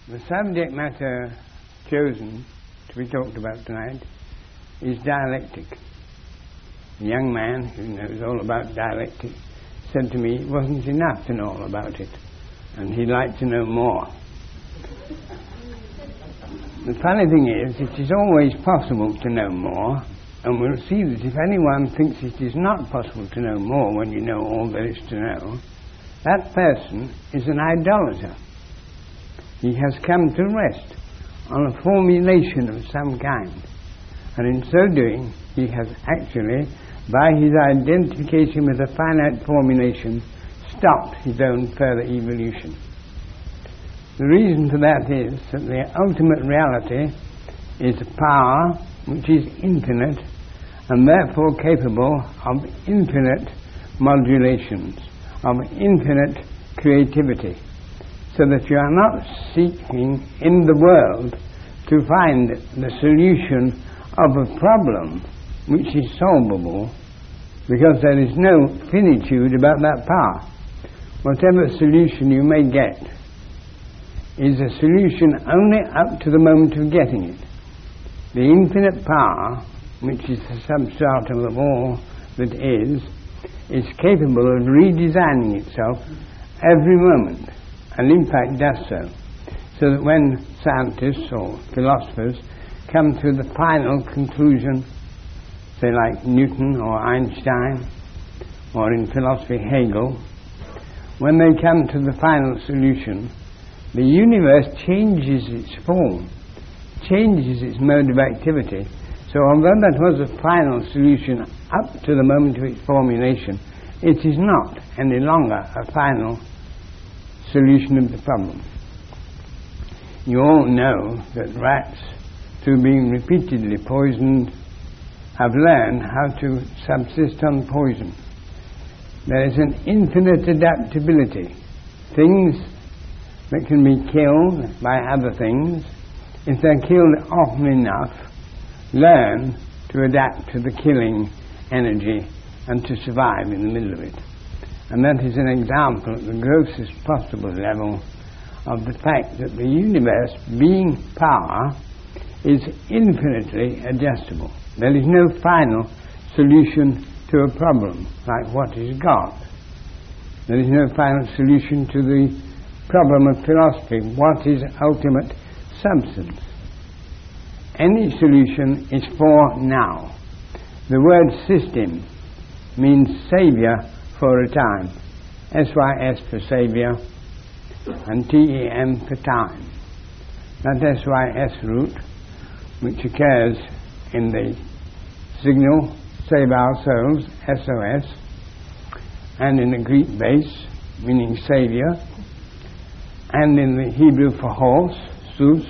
The subject matter chosen to be talked about tonight is dialectic. A young man who knows all about dialectic said to me it wasn't enough to know all about it, and he'd like to know more. The funny thing is, it is always possible to know more, and we'll see that if anyone thinks it is not possible to know more when you know all there is to know, that person is an idolater. He has come to rest on a formulation of some kind, and in so doing he has actually, by his identification with a finite formulation, stopped his own further evolution. The reason for that is that the ultimate reality is a power which is infinite and therefore capable of infinite modulations, of infinite creativity, so that you are not seeking in the world to find the solution of a problem which is solvable, because there is no finitude about that power. Whatever solution you may get is a solution only up to the moment of getting it. The infinite power, which is the substratum of all that is capable of redesigning itself every moment, and in fact does so that when scientists or philosophers come to the final conclusion, say like Newton or Einstein, or in philosophy Hegel, when they come to the final solution, the universe changes its form, changes its mode of activity. So although that was a final solution up to the moment of its formulation, it is not any longer a final solution of the problem. You all know that rats, through being repeatedly poisoned, have learned how to subsist on poison. There is an infinite adaptability. Things that can be killed by other things, if they're killed often enough, learn to adapt to the killing energy and to survive in the middle of it. And that is an example at the grossest possible level of the fact that the universe, being power, is infinitely adjustable. There is no final solution to a problem like what is God. There is no final solution to the problem of philosophy, what is ultimate substance. Any solution is for now. The word system means saviour for a time. SYS for saviour and TEM for time. That SYS root, which occurs in the signal Save Our Souls, SOS, and in the Greek base, meaning saviour, and in the Hebrew for horse, Sus,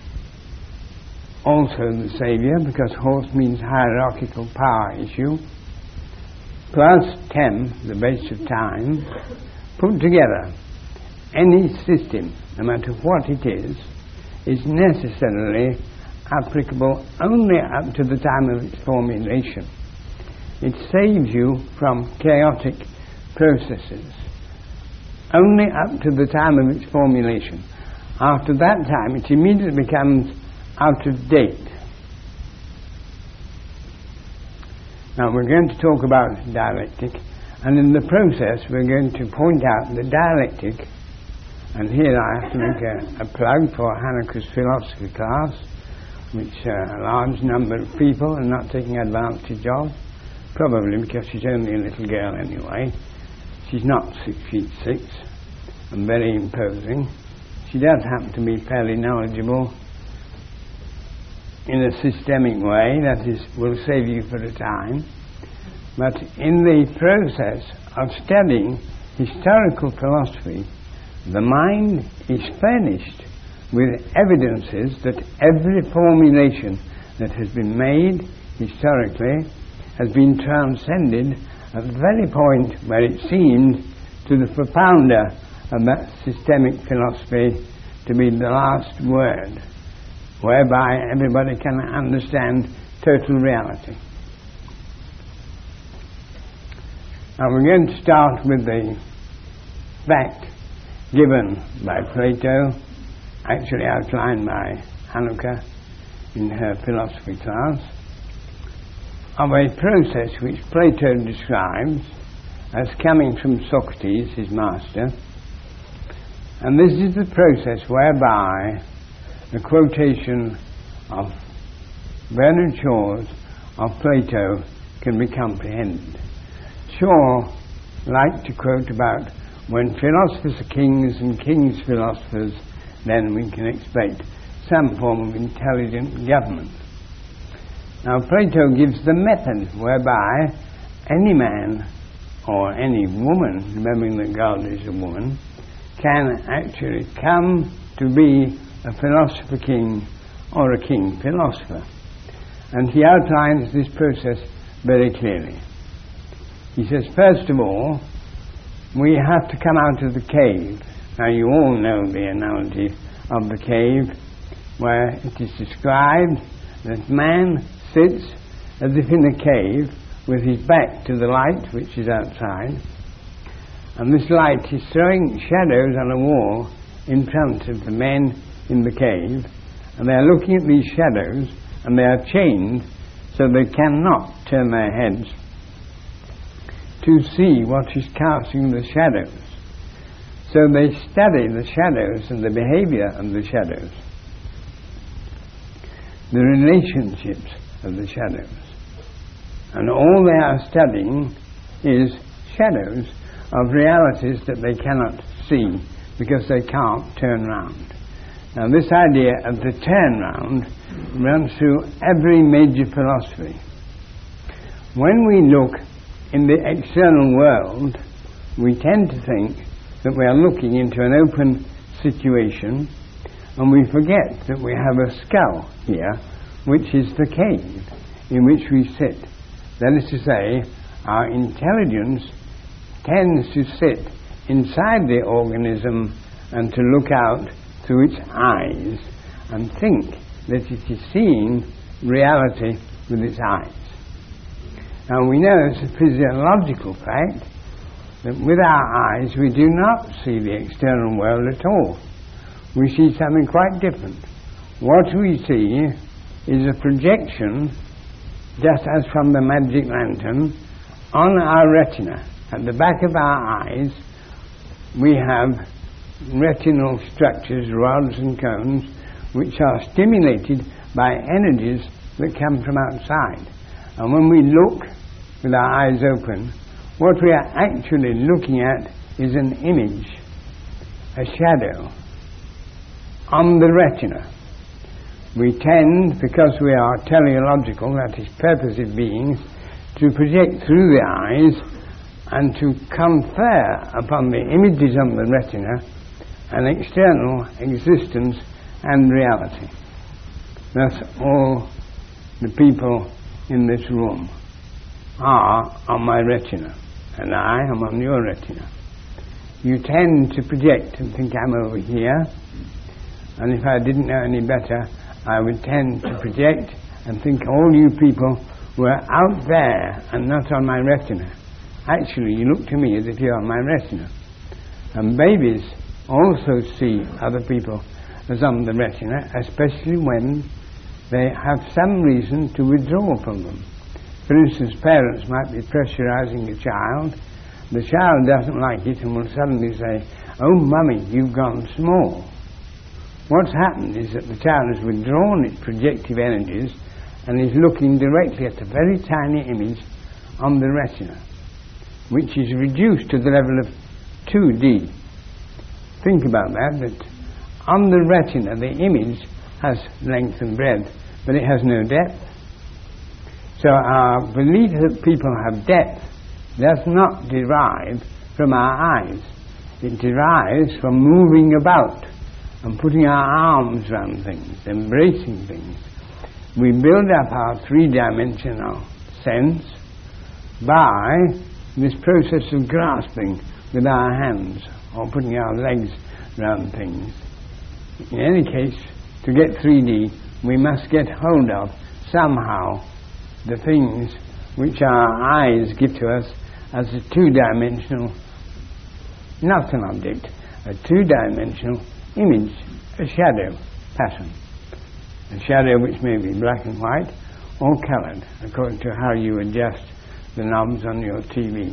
also the saviour, because horse means hierarchical power issue, plus tem, the base of time, put together. Any system, no matter what it is necessarily applicable only up to the time of its formulation. It saves you from chaotic processes only up to the time of its formulation. After that time, it immediately becomes out of date. Now we're going to talk about dialectic, and in the process we're going to point out the dialectic, and here I have to make a plug for Hanukkah's philosophy class, which a large number of people are not taking advantage of, probably because she's only a little girl anyway. She's not 6'6" and very imposing. She does happen to be fairly knowledgeable in a systemic way, that is, will save you for a time. But in the process of studying historical philosophy, the mind is furnished with evidences that every formulation that has been made historically has been transcended at the very point where it seemed to the propounder of that systemic philosophy to be the last word, whereby everybody can understand total reality. Now we're going to start with the fact given by Plato actually outlined by Hanukkah in her philosophy class, of a process which Plato describes as coming from Socrates, his master. And this is the process whereby the quotation of Bernard Shaw's of Plato can be comprehended. Shaw liked to quote about, when philosophers are kings and kings philosophers, then we can expect some form of intelligent government. Now Plato gives the method whereby any man or any woman, remembering that God is a woman, can actually come to be a philosopher king or a king philosopher. And he outlines this process very clearly. He says, first of all, we have to come out of the cave. Now you all know the analogy of the cave, where it is described that man sits as if in a cave with his back to the light which is outside, and this light is throwing shadows on a wall in front of the men in the cave, and they are looking at these shadows, and they are chained so they cannot turn their heads to see what is casting the shadows. So they study the shadows and the behavior of the shadows, the relationships of the shadows. And all they are studying is shadows of realities that they cannot see because they can't turn round. Now this idea of the turn round runs through every major philosophy. When we look in the external world, we tend to think that we are looking into an open situation, and we forget that we have a skull here, which is the cave in which we sit. That is to say, our intelligence tends to sit inside the organism and to look out through its eyes and think that it is seeing reality with its eyes. Now we know it's a physiological fact that with our eyes we do not see the external world at all. We see something quite different. What we see is a projection, just as from the magic lantern, on our retina. At the back of our eyes we have retinal structures, rods and cones, which are stimulated by energies that come from outside. And when we look with our eyes open, what we are actually looking at is an image, a shadow, on the retina. We tend, because we are teleological, that is purposive beings, to project through the eyes and to confer upon the images on the retina an external existence and reality. Thus all the people in this room are on my retina, and I am on your retina. You tend to project and think I'm over here, and if I didn't know any better, I would tend to project and think all you people were out there and not on my retina. Actually, you look to me as if you're on my retina. And babies also see other people as on the retina, especially when they have some reason to withdraw from them. For instance, parents might be pressurizing a child. The child doesn't like it and will suddenly say, "Oh, Mummy, you've gone small." What's happened is that the child has withdrawn its projective energies and is looking directly at a very tiny image on the retina, which is reduced to the level of 2D. Think about that on the retina the image has length and breadth, but it has no depth. So our belief that people have depth does not derive from our eyes. It derives from moving about and putting our arms around things, embracing things. We build up our three-dimensional sense by this process of grasping with our hands or putting our legs around things. In any case, to get 3D, we must get hold of somehow the things which our eyes give to us as a two-dimensional, not an object, a two-dimensional image, a shadow pattern. A shadow which may be black and white or coloured, according to how you adjust the knobs on your TV.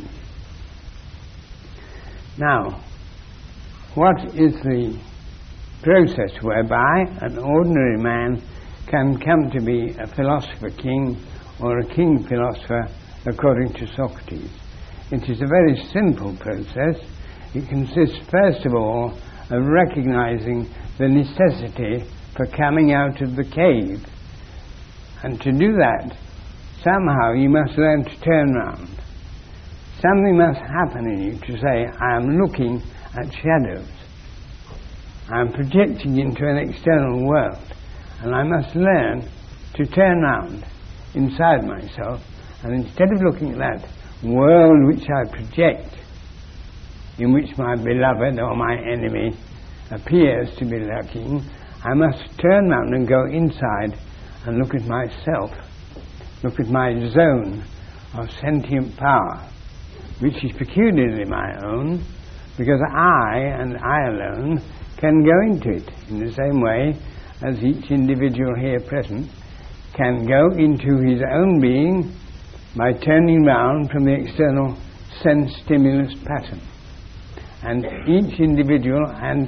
Now, what is the process whereby an ordinary man can come to be a philosopher king or a king philosopher according to Socrates? It is a very simple process. It consists first of all of recognizing the necessity for coming out of the cave. And to do that, somehow you must learn to turn round. Something must happen in you to say, I am looking at shadows. I am projecting into an external world. And I must learn to turn round inside myself, and instead of looking at that world which I project, in which my beloved or my enemy appears to be lurking, I must turn round and go inside and look at myself, look at my zone of sentient power, which is peculiarly my own, because I and I alone can go into it in the same way as each individual here present can go into his own being by turning round from the external sense stimulus pattern. And each individual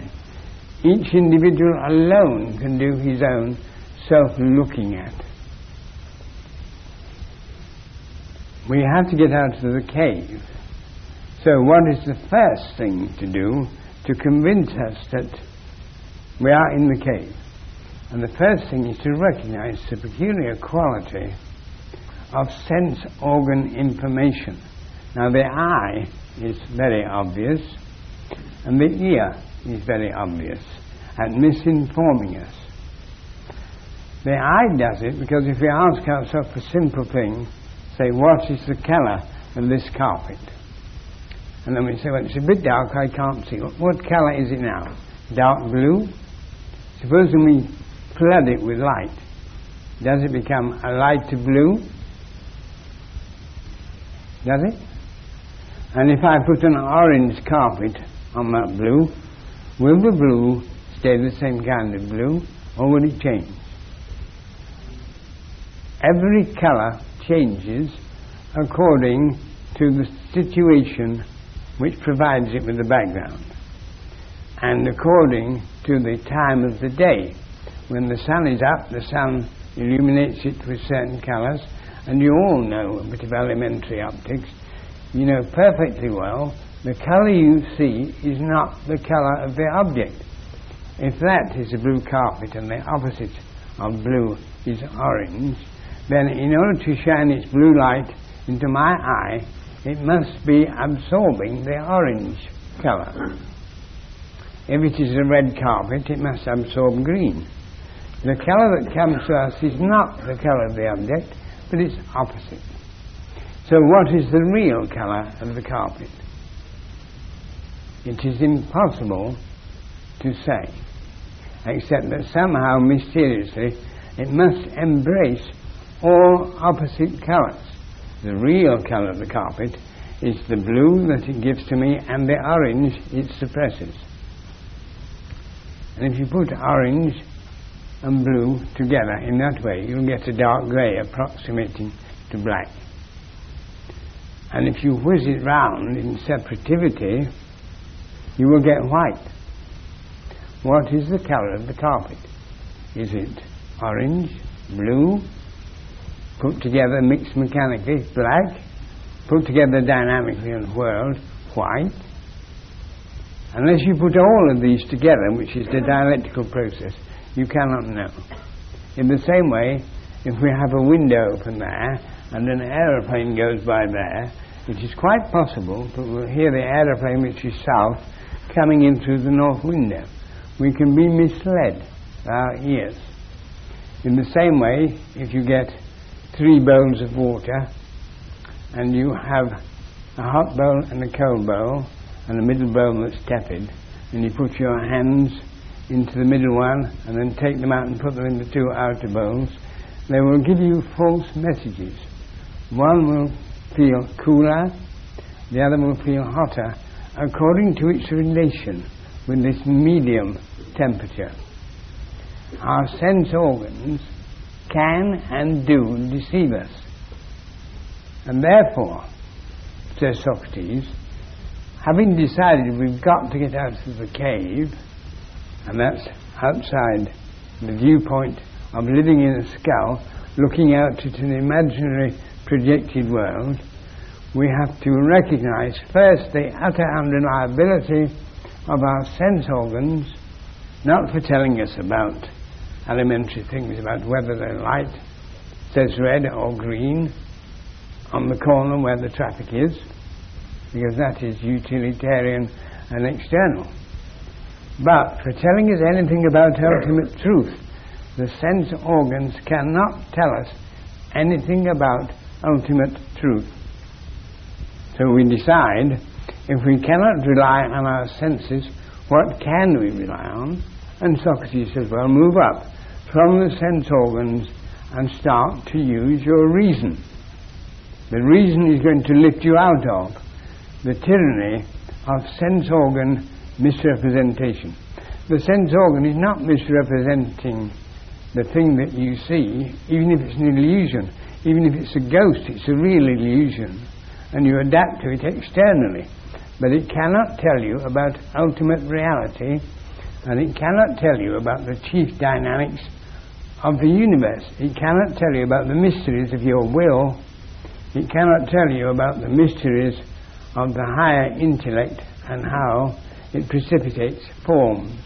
alone can do his own self-looking at. We have to get out of the cave. So what is the first thing to do to convince us that we are in the cave? And the first thing is to recognize the peculiar quality of sense organ information. Now the eye is very obvious, and the ear is very obvious at misinforming us. The eye does it because if we ask ourselves a simple thing, say, what is the colour of this carpet? And then we say, well, it's a bit dark, I can't see. What colour is it now? Dark blue? Supposing we flood it with light, does it become a lighter blue? Does it? And if I put an orange carpet on that blue, will the blue stay the same kind of blue, or will it change? Every colour changes according to the situation which provides it with the background, and according to the time of the day. When the sun is up, the sun illuminates it with certain colours, and you all know a bit of elementary optics. You know perfectly well the colour you see is not the colour of the object. If that is a blue carpet and the opposite of blue is orange, then in order to shine its blue light into my eye, it must be absorbing the orange colour. If it is a red carpet, it must absorb green. The colour that comes to us is not the colour of the object, but it's opposite. So what is the real colour of the carpet? It is impossible to say, except that somehow mysteriously it must embrace all opposite colours. The real colour of the carpet is the blue that it gives to me, and the orange it suppresses. And if you put orange and blue together in that way, you'll get a dark grey approximating to black. And if you whiz it round in separativity, you will get white. What is the colour of the carpet? Is it orange, blue, put together, mixed mechanically, black, put together dynamically and whirled, white? Unless you put all of these together, which is the dialectical process, you cannot know. In the same way, if we have a window open there and an aeroplane goes by there, it is quite possible that we'll hear the aeroplane, which is south, coming in through the north window. We can be misled by our ears. In the same way, if you get 3 bowls of water and you have a hot bowl and a cold bowl and a middle bowl that's tepid, and you put your hands into the middle one and then take them out and put them in the 2 outer bowls, they will give you false messages. One will feel cooler, the other will feel hotter, according to its relation with this medium temperature. our sense organs can and do deceive us. And therefore, says Socrates, having decided we've got to get out of the cave, and that's outside the viewpoint of living in a skull, looking out at an imaginary projected world, we have to recognize first the utter unreliability of our sense organs, not for telling us about elementary things, about whether the light says red or green on the corner where the traffic is, because that is utilitarian and external. But for telling us anything about ultimate truth, the sense organs cannot tell us anything about ultimate truth. So we decide, if we cannot rely on our senses, what can we rely on? And Socrates says, well, move up from the sense organs and start to use your reason. The reason is going to lift you out of the tyranny of sense organ misrepresentation. The sense organ is not misrepresenting the thing that you see, even if it's an illusion. Even if it's a ghost, it's a real illusion, and you adapt to it externally. But it cannot tell you about ultimate reality, and it cannot tell you about the chief dynamics of the universe. It cannot tell you about the mysteries of your will. It cannot tell you about the mysteries of the higher intellect and how it precipitates forms.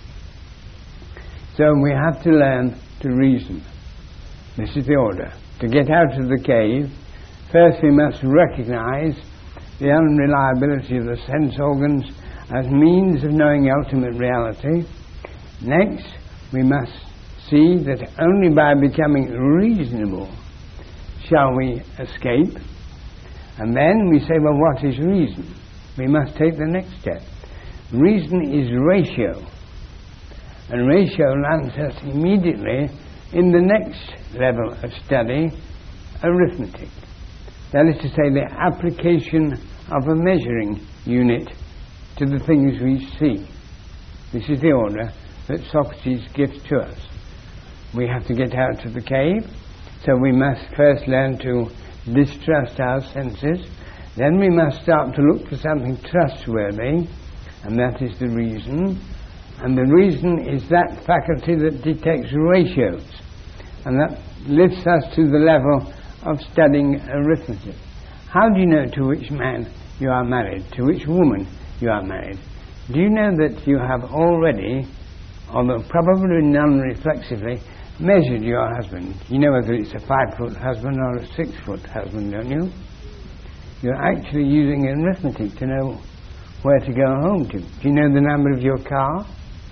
So we have to learn to reason. This is the order. To get out of the cave, first we must recognize the unreliability of the sense organs as means of knowing ultimate reality. Next, we must see that only by becoming reasonable shall we escape. And then we say, well, what is reason? We must take the next step. Reason is ratio. And ratio lands us immediately in the next level of study, arithmetic. That is to say, the application of a measuring unit to the things we see. This is the order that Socrates gives to us. We have to get out of the cave, so we must first learn to distrust our senses. Then we must start to look for something trustworthy, and that is the reason. And the reason is that faculty that detects ratios, and that lifts us to the level of studying arithmetic. How do you know to which man you are married, to which woman you are married? Do you know that you have already, although probably non-reflexively, measured your husband? You know whether it's a 5-foot husband or a 6-foot husband, don't you? You're actually using arithmetic to know where to go home to. Do you know the number of your car?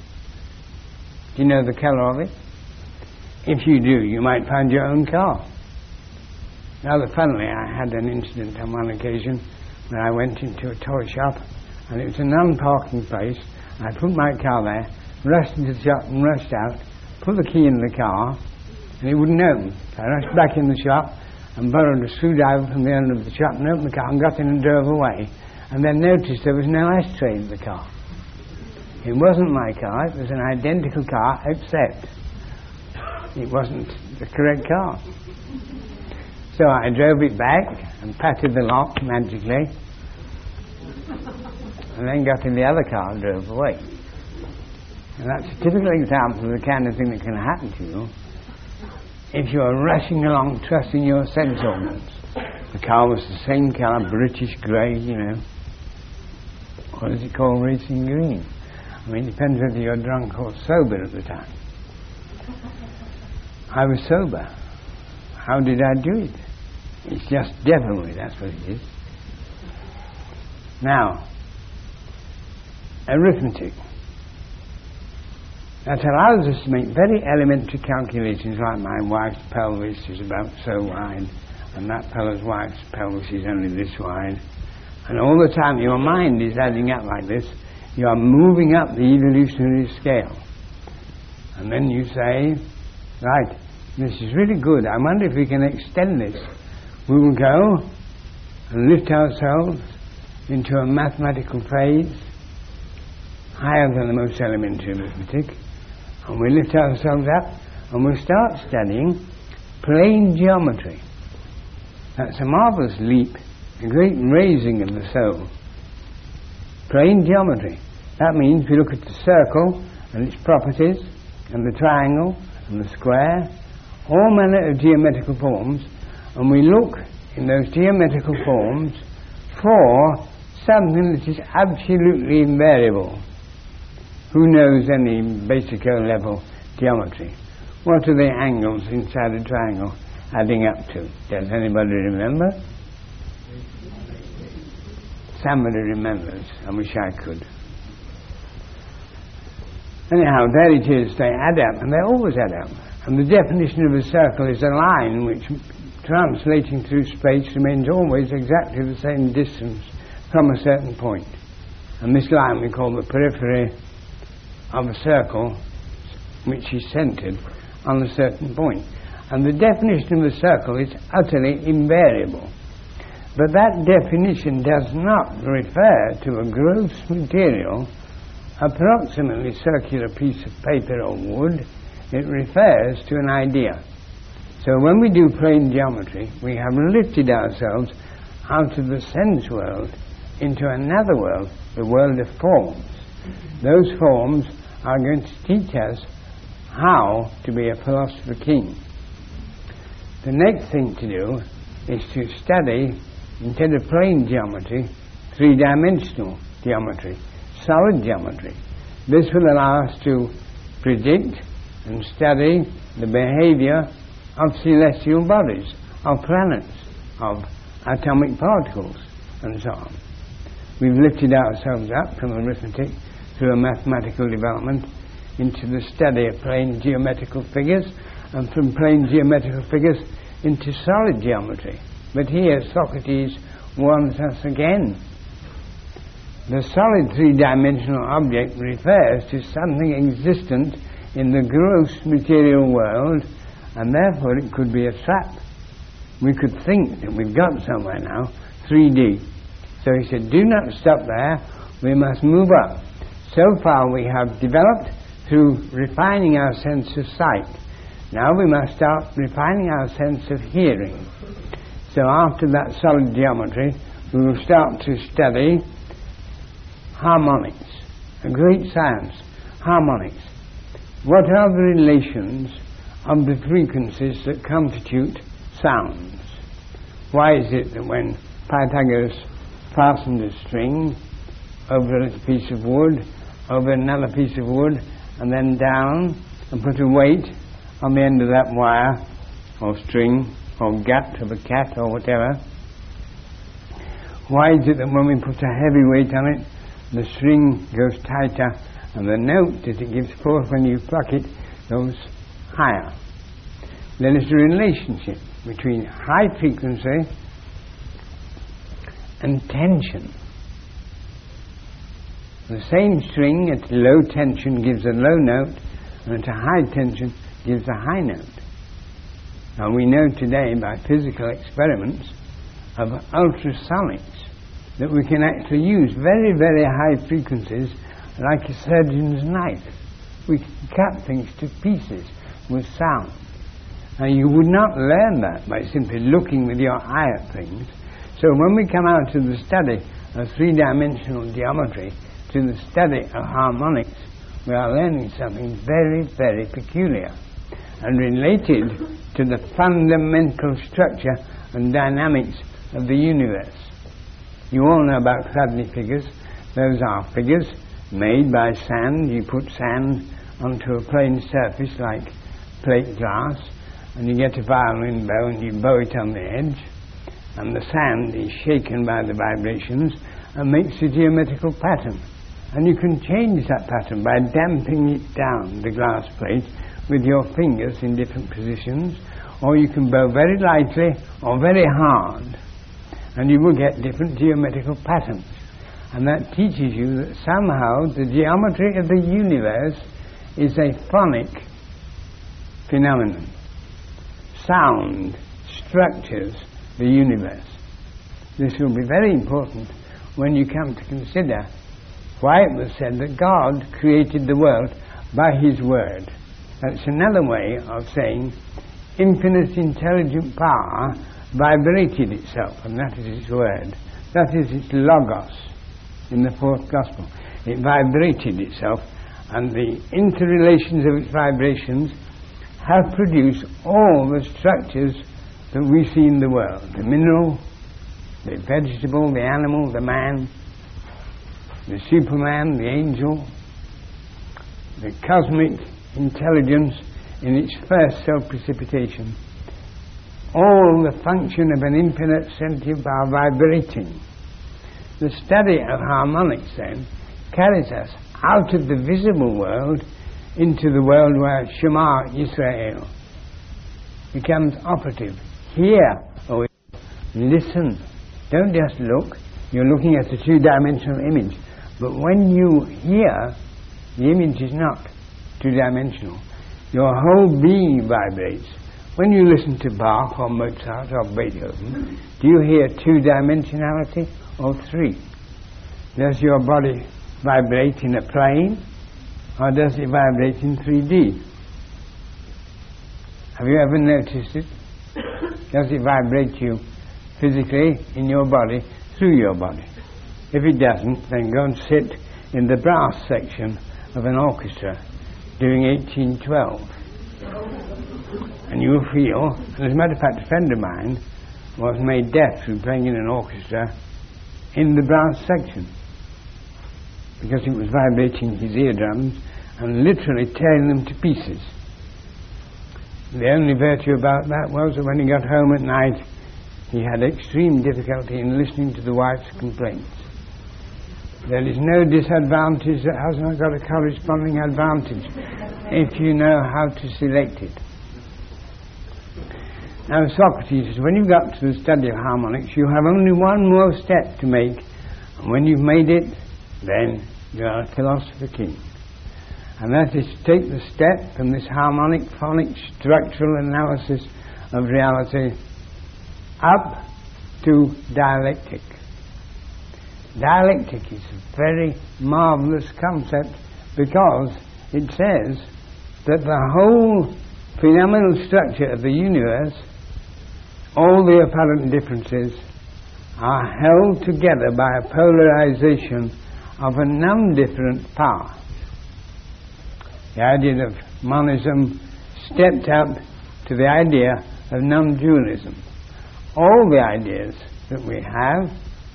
Do you know the colour of it? If you do, you might find your own car. Rather funnily, I had an incident on one occasion when I went into a toy shop, and it was a non-parking place. I put my car there, rushed into the shop and rushed out, put the key in the car, and it wouldn't open. So I rushed back in the shop and borrowed a screwdriver from the owner of the shop and opened the car and got in and drove away, and then noticed there was no ashtray in the car. It wasn't my car, it was an identical car, except it wasn't the correct car. So I drove it back and patted the lock magically, and then got in the other car and drove away. And that's a typical example of the kind of thing that can happen to you if you are rushing along trusting your sense organs. The car was the same colour, British grey, you know. What is it called, racing green? I mean, it depends whether you're drunk or sober at the time. I was sober. How did I do it? It's just devilry, that's what it is. Now, arithmetic. That allows us to make very elementary calculations, like my wife's pelvis is about so wide, and that fellow's wife's pelvis is only this wide. And all the time your mind is adding up like this. You are moving up the evolutionary scale. And then you say, right, this is really good. I wonder if we can extend this. We will go and lift ourselves into a mathematical phase higher than the most elementary arithmetic, And we lift ourselves up and we start studying plane geometry. That's a marvellous leap, a great raising of the soul. Plane geometry. That means we look at the circle and its properties, and the triangle and the square, all manner of geometrical forms, and we look in those geometrical forms for something that is absolutely invariable. Who knows any basic O-level geometry? What are the angles inside a triangle adding up to? Does anybody remember? Somebody remembers. I wish I could. Anyhow, there it is. They add up, and they always add up. And the definition of a circle is a line which, translating through space, remains always exactly the same distance from a certain point. And this line we call the periphery of a circle, which is centred on a certain point. And the definition of a circle is utterly invariable. But that definition does not refer to a gross material, approximately circular piece of paper or wood. It refers to an idea. So when we do plane geometry, we have lifted ourselves out of the sense world into another world, the world of forms. Those forms are going to teach us how to be a philosopher king. The next thing to do is to study, instead of plane geometry, three-dimensional geometry, solid geometry. This will allow us to predict and study the behavior of celestial bodies, of planets, of atomic particles, and so on. We've lifted ourselves up from arithmetic through a mathematical development into the study of plane geometrical figures, and from plane geometrical figures into solid geometry. But here Socrates warns us again. The solid three-dimensional object refers to something existent in the gross material world, and therefore it could be a trap. We could think that we've got somewhere now, 3D. So he said, do not stop there, we must move up. So far we have developed through refining our sense of sight. Now we must start refining our sense of hearing. So after that solid geometry, we will start to study harmonics, a great science, harmonics. What are the relations of the frequencies that constitute sounds? Why is it that when Pythagoras fastened a string over a little piece of wood, over another piece of wood, and then down, and put a weight on the end of that wire, or string, or gut of a cat, or whatever, why is it that when we put a heavy weight on it, the string goes tighter, and the note that it gives forth when you pluck it goes higher? There is a relationship between high frequency and tension. The same string at low tension gives a low note, and at a high tension gives a high note. Now we know today by physical experiments of ultrasonics that we can actually use very, very high frequencies like a surgeon's knife. We can cut things to pieces with sound. Now you would not learn that by simply looking with your eye at things. So when we come out to the study of three-dimensional geometry, to the study of harmonics, we are learning something very, very peculiar and related to the fundamental structure and dynamics of the universe. You all know about Chladni figures. Those are figures made by sand. You put sand onto a plane surface like plate glass, and you get a violin bow and you bow it on the edge, and the sand is shaken by the vibrations and makes a geometrical pattern. And you can change that pattern by damping it down, the glass plate, with your fingers in different positions, or you can bow very lightly or very hard, and you will get different geometrical patterns. And that teaches you that somehow the geometry of the universe is a phonic phenomenon. Sound structures the universe. This will be very important when you come to consider why it was said that God created the world by His Word. That's another way of saying infinite intelligent power vibrated itself, and that is its word. That is its logos in the fourth gospel. It vibrated itself, and the interrelations of its vibrations have produced all the structures that we see in the world. The mineral, the vegetable, the animal, the man, the superman, the angel, the cosmic intelligence in its first self-precipitation. All the function of an infinite sentient power vibrating. The study of harmonics then carries us out of the visible world into the world where Shema Israel becomes operative. Hear, O listen. Don't just look. You're looking at a two-dimensional image. But when you hear, the image is not two-dimensional. Your whole being vibrates. When you listen to Bach or Mozart or Beethoven, do you hear two-dimensionality or three? Does your body vibrate in a plane, or does it vibrate in 3D? Have you ever noticed it? Does it vibrate you physically in your body, through your body? If it doesn't, then go and sit in the brass section of an orchestra doing 1812. And you'll feel, and as a matter of fact, a friend of mine was made deaf through playing in an orchestra in the brass section, because it was vibrating his eardrums and literally tearing them to pieces. The only virtue about that was that when he got home at night, he had extreme difficulty in listening to the wife's complaints. There is no disadvantage that has not got a corresponding advantage if you know how to select it. Now Socrates says, when you've got to the study of harmonics, you have only one more step to make, and when you've made it, then you are a philosopher king. And that is to take the step from this harmonic, phonic, structural analysis of reality up to dialectic. Dialectic is a very marvelous concept, because it says that the whole phenomenal structure of the universe, all the apparent differences, are held together by a polarization of a non-different power. The idea of monism stepped up to the idea of non-dualism. All the ideas that we have,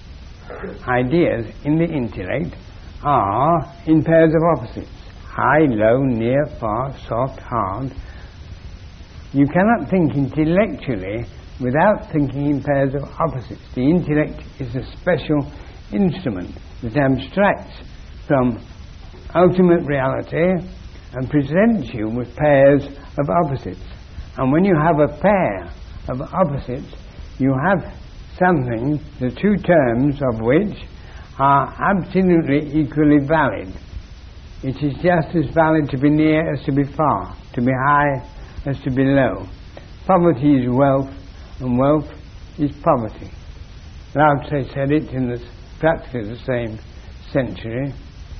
ideas in the intellect, are in pairs of opposites. High, low, near, far, soft, hard. You cannot think intellectually without thinking in pairs of opposites. The intellect is a special instrument that abstracts from ultimate reality and presents you with pairs of opposites. And when you have a pair of opposites, you have something, the two terms of which are absolutely equally valid. It is just as valid to be near as to be far, to be high as to be low. Poverty is wealth, and wealth is poverty. Lao Tse said it in practically the same century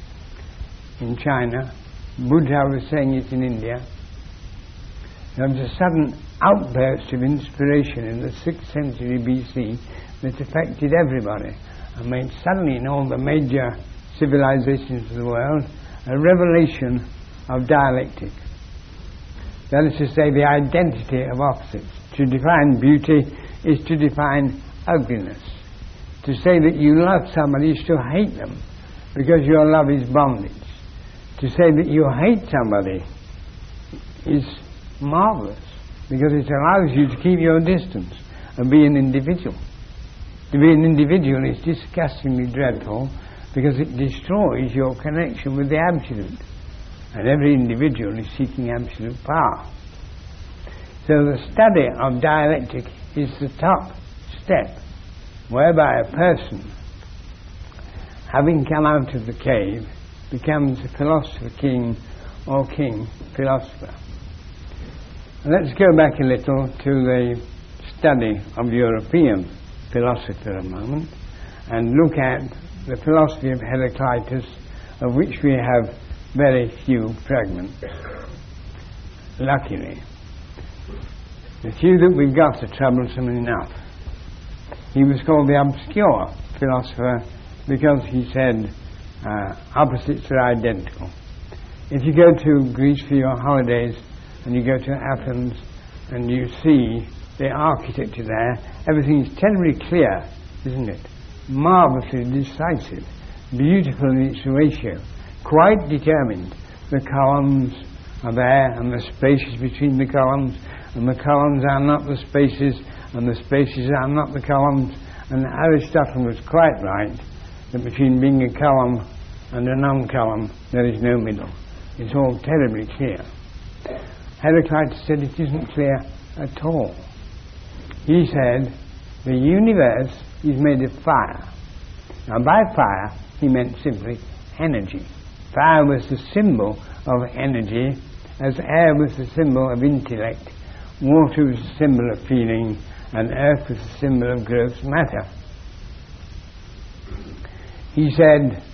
in China. Buddha was saying it in India. There was a sudden outburst of inspiration in the 6th century BC that affected everybody, and made suddenly in all the major civilizations of the world a revelation of dialectic. That is to say, the identity of opposites. To define beauty is to define ugliness. To say that you love somebody is to hate them, because your love is bondage. To say that you hate somebody is marvelous, because it allows you to keep your distance and be an individual. To be an individual is disgustingly dreadful, because it destroys your connection with the absolute. And every individual is seeking absolute power. So the study of dialectic is the top step, whereby a person, having come out of the cave, becomes a philosopher king or king philosopher. Let's go back a little to the study of European philosophy for a moment, and look at the philosophy of Heraclitus, of which we have very few fragments. luckily. The few that we got are troublesome enough. He was called the obscure philosopher because he said opposites are identical. If you go to Greece for your holidays and you go to Athens and you see the architecture there, everything is terribly clear, isn't it? Marvellously decisive, beautiful in its ratio, quite determined. The columns are there and the spaces between the columns, and the columns are not the spaces, and the spaces are not the columns. And Aristotle was quite right that between being a column and a non-column there is no middle. It's all terribly clear. Heraclitus said it isn't clear at all. He said the universe is made of fire. Now by fire he meant simply energy. Fire was the symbol of energy, as air was the symbol of intellect, water was the symbol of feeling, and earth was the symbol of gross matter. He said,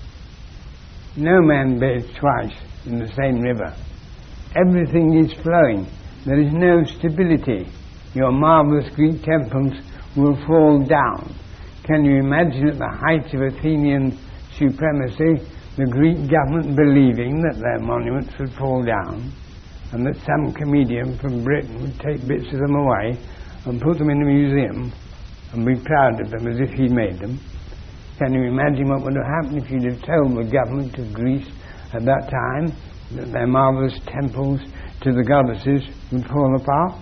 no man bathes twice in the same river. Everything is flowing. There is no stability. Your marvellous Greek temples will fall down. Can you imagine at the height of Athenian supremacy the Greek government believing that their monuments would fall down and that some comedian from Britain would take bits of them away and put them in a museum and be proud of them as if he made them? Can you imagine what would have happened if you'd have told the government of Greece at that time that their marvellous temples to the goddesses would fall apart?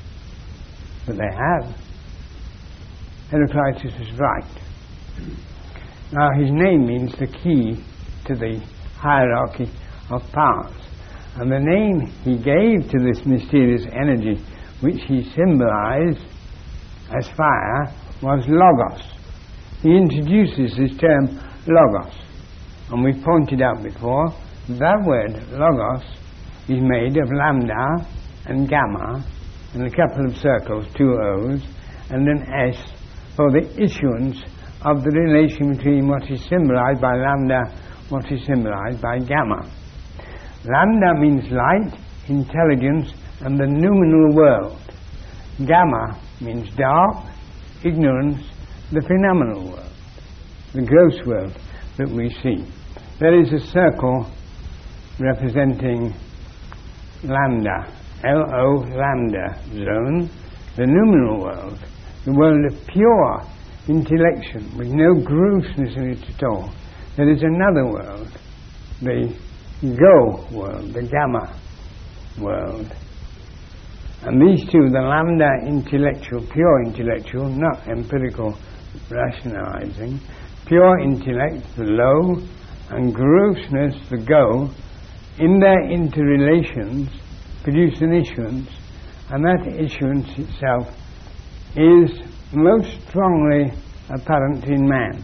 But they have. Heraclitus was right. Now his name means the key to the hierarchy of powers. And the name he gave to this mysterious energy, which he symbolized as fire, was Logos. He introduces this term Logos. And we've pointed out before, that word Logos is made of lambda and gamma, and a couple of circles, two O's, and an S for the issuance of the relation between what is symbolized by lambda, what is symbolized by gamma. Lambda means light, intelligence, and the noumenal world. Gamma means dark, ignorance, the phenomenal world, the gross world that we see. There is a circle representing lambda, L-O lambda zone, the noumenal world, the world of pure intellection with no grossness in it at all. There is another world, the go world, the gamma world. And these two, the lambda intellectual, pure intellectual, not empirical rationalizing, pure intellect, the low, and grossness, the go, in their interrelations produce an issuance, and that issuance itself is most strongly apparent in man.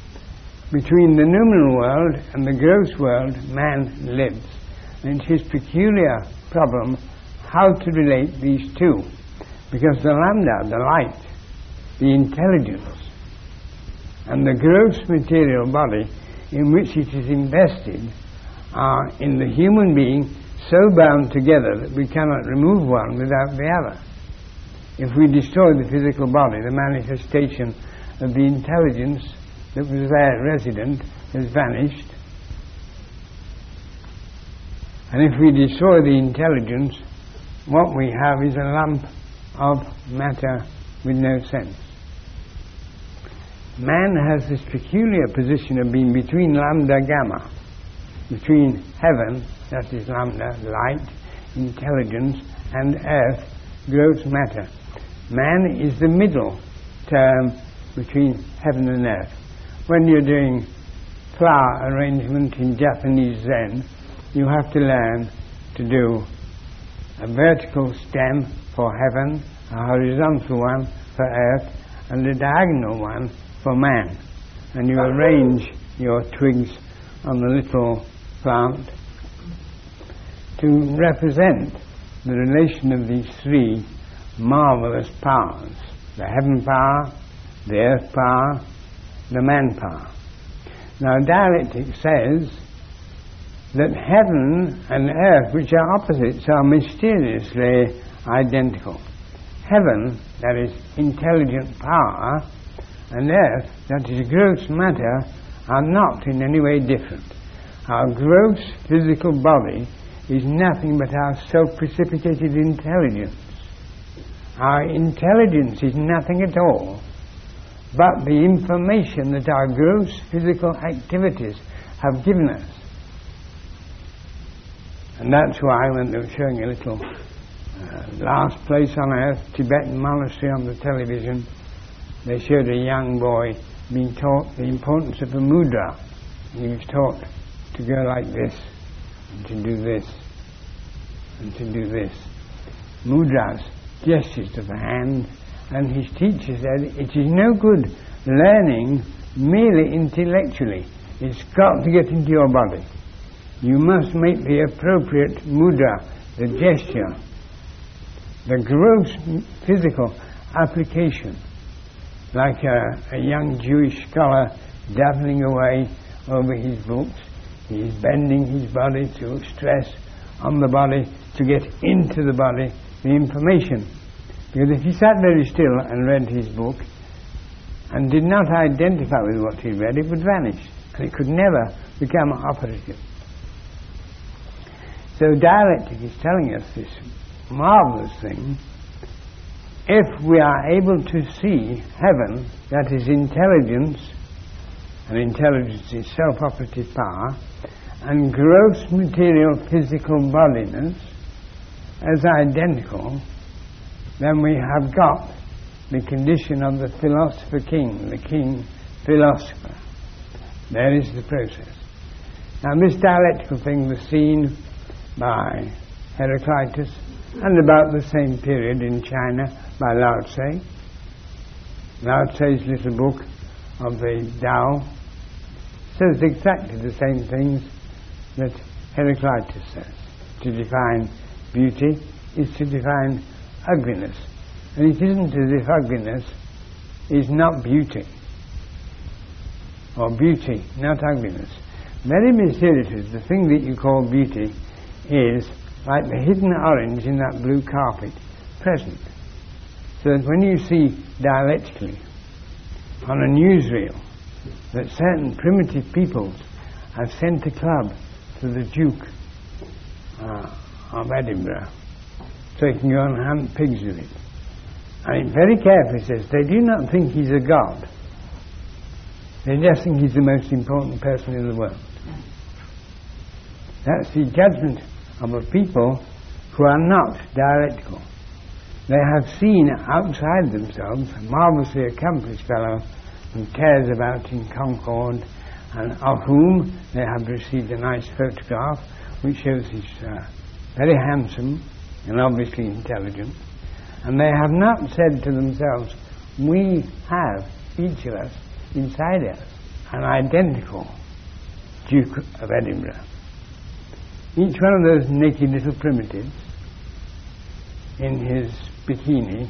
Between the noumenal world and the gross world, man lives. And it's his peculiar problem how to relate these two. Because the lambda, the light, the intelligence, and the gross material body in which it is invested are in the human being so bound together that we cannot remove one without the other. If we destroy the physical body, the manifestation of the intelligence that was there resident has vanished. And if we destroy the intelligence, what we have is a lump of matter with no sense. Man has this peculiar position of being between lambda gamma, between heaven, that is lambda, light, intelligence, and earth, gross matter. Man is the middle term between heaven and earth. When you're doing flower arrangement in Japanese Zen, you have to learn to do a vertical stem for heaven, a horizontal one for earth, and a diagonal one for man. And you arrange your twigs on the little plant to represent the relation of these three marvelous powers: the heaven power, the earth power, the man power. Now dialectic says that heaven and earth, which are opposites, are mysteriously identical. Heaven, that is intelligent power, and earth, that is gross matter, are not in any way different. Our gross physical body is nothing but our self-precipitated intelligence. Our intelligence is nothing at all but the information that our gross physical activities have given us. And that's why when they were showing a little last place on earth, Tibetan monastery, on the television, they showed a young boy being taught the importance of a mudra. He was taught to go like this, and to do this, and to do this. Mudras, gestures of the hand, and his teacher said, it is no good learning merely intellectually. It's got to get into your body. You must make the appropriate mudra, the gesture, the gross physical application, like a young Jewish scholar dabbling away over his books. He is bending his body to stress on the body to get into the body the information. Because if he sat very still and read his book and did not identify with what he read, it would vanish, and it could never become operative. So dialectic is telling us this marvelous thing. If we are able to see heaven, that is intelligence, and intelligence is self-operative power, and gross material physical bodiness as identical, then we have got the condition of the philosopher king, the king philosopher. There is the process. Now this dialectical thing was seen by Heraclitus, and about the same period in China by Lao Tse. Lao Tse's little book of the Tao says exactly the same things that Heraclitus says. To define beauty is to define ugliness. And it isn't as if ugliness is not beauty, or beauty not ugliness. Very mysteriously, the thing that you call beauty is like the hidden orange in that blue carpet, present. So that when you see dialectically on a newsreel that certain primitive peoples have sent a club to the Duke of Edinburgh so he can go and hunt pigs with it. And it very carefully says they do not think he's a god. They just think he's the most important person in the world. That's the judgment of a people who are not dialectical. They have seen outside themselves a marvellously accomplished fellow who cares about in Concord, and of whom they have received a nice photograph which shows he's very handsome and obviously intelligent. And they have not said to themselves, we have, each of us, inside us, an identical Duke of Edinburgh. Each one of those naked little primitives in his bikini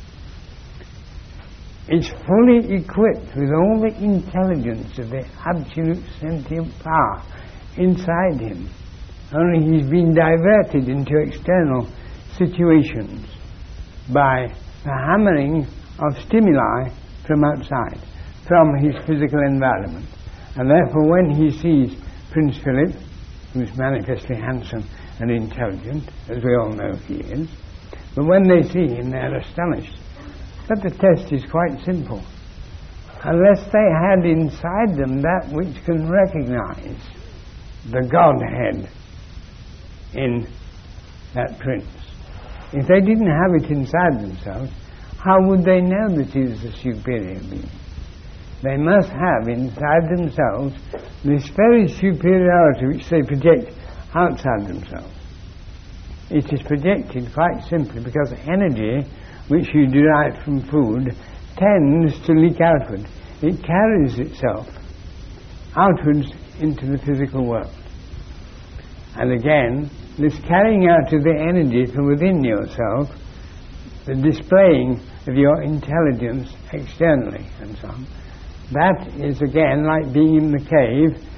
is fully equipped with all the intelligence of the absolute sentient power inside him. Only he's been diverted into external situations by the hammering of stimuli from outside, from his physical environment. And therefore when he sees Prince Philip, who's manifestly handsome and intelligent, as we all know he is, but when they see him they're astonished. But the test is quite simple. Unless they had inside them that which can recognize the Godhead in that prince, if they didn't have it inside themselves, how would they know that he is a superior being? They must have inside themselves this very superiority which they project outside themselves. It is projected quite simply because energy which you derive from food tends to leak outward. It carries itself outwards into the physical world. And again, this carrying out of the energy from within yourself, the displaying of your intelligence externally and so on, that is again like being in the cave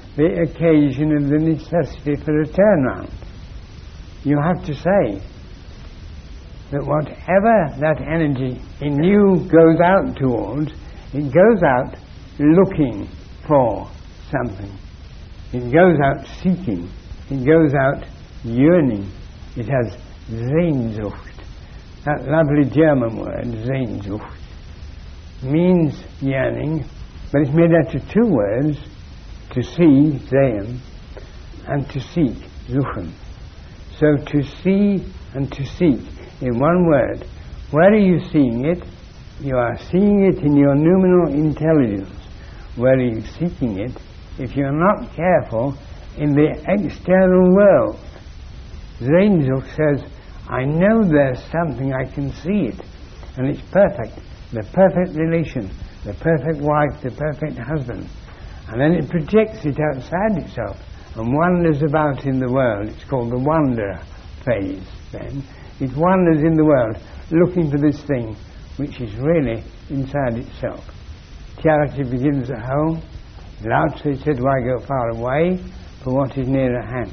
the occasion of the necessity for a turnaround. You have to say that whatever that energy in you goes out towards, it goes out looking for something. It goes out seeking. It goes out yearning. It has Sehnsucht. That lovely German word, Sehnsucht, means yearning, but it's made out of two words, to see, sehen, and to seek, suchen. So to see and to seek, in one word. Where are you seeing it? You are seeing it in your noumenal intelligence. Where are you seeking it? If you're not careful, in the external world. Sehnsucht says, I know there's something, I can see it, and it's perfect. The perfect relation, the perfect wife, the perfect husband. And then it projects it outside itself and wanders about in the world. It's called the wanderer phase then. It wanders in the world looking for this thing which is really inside itself. Charity begins at home. Lao Tzu said, why go far away for what is near at hand?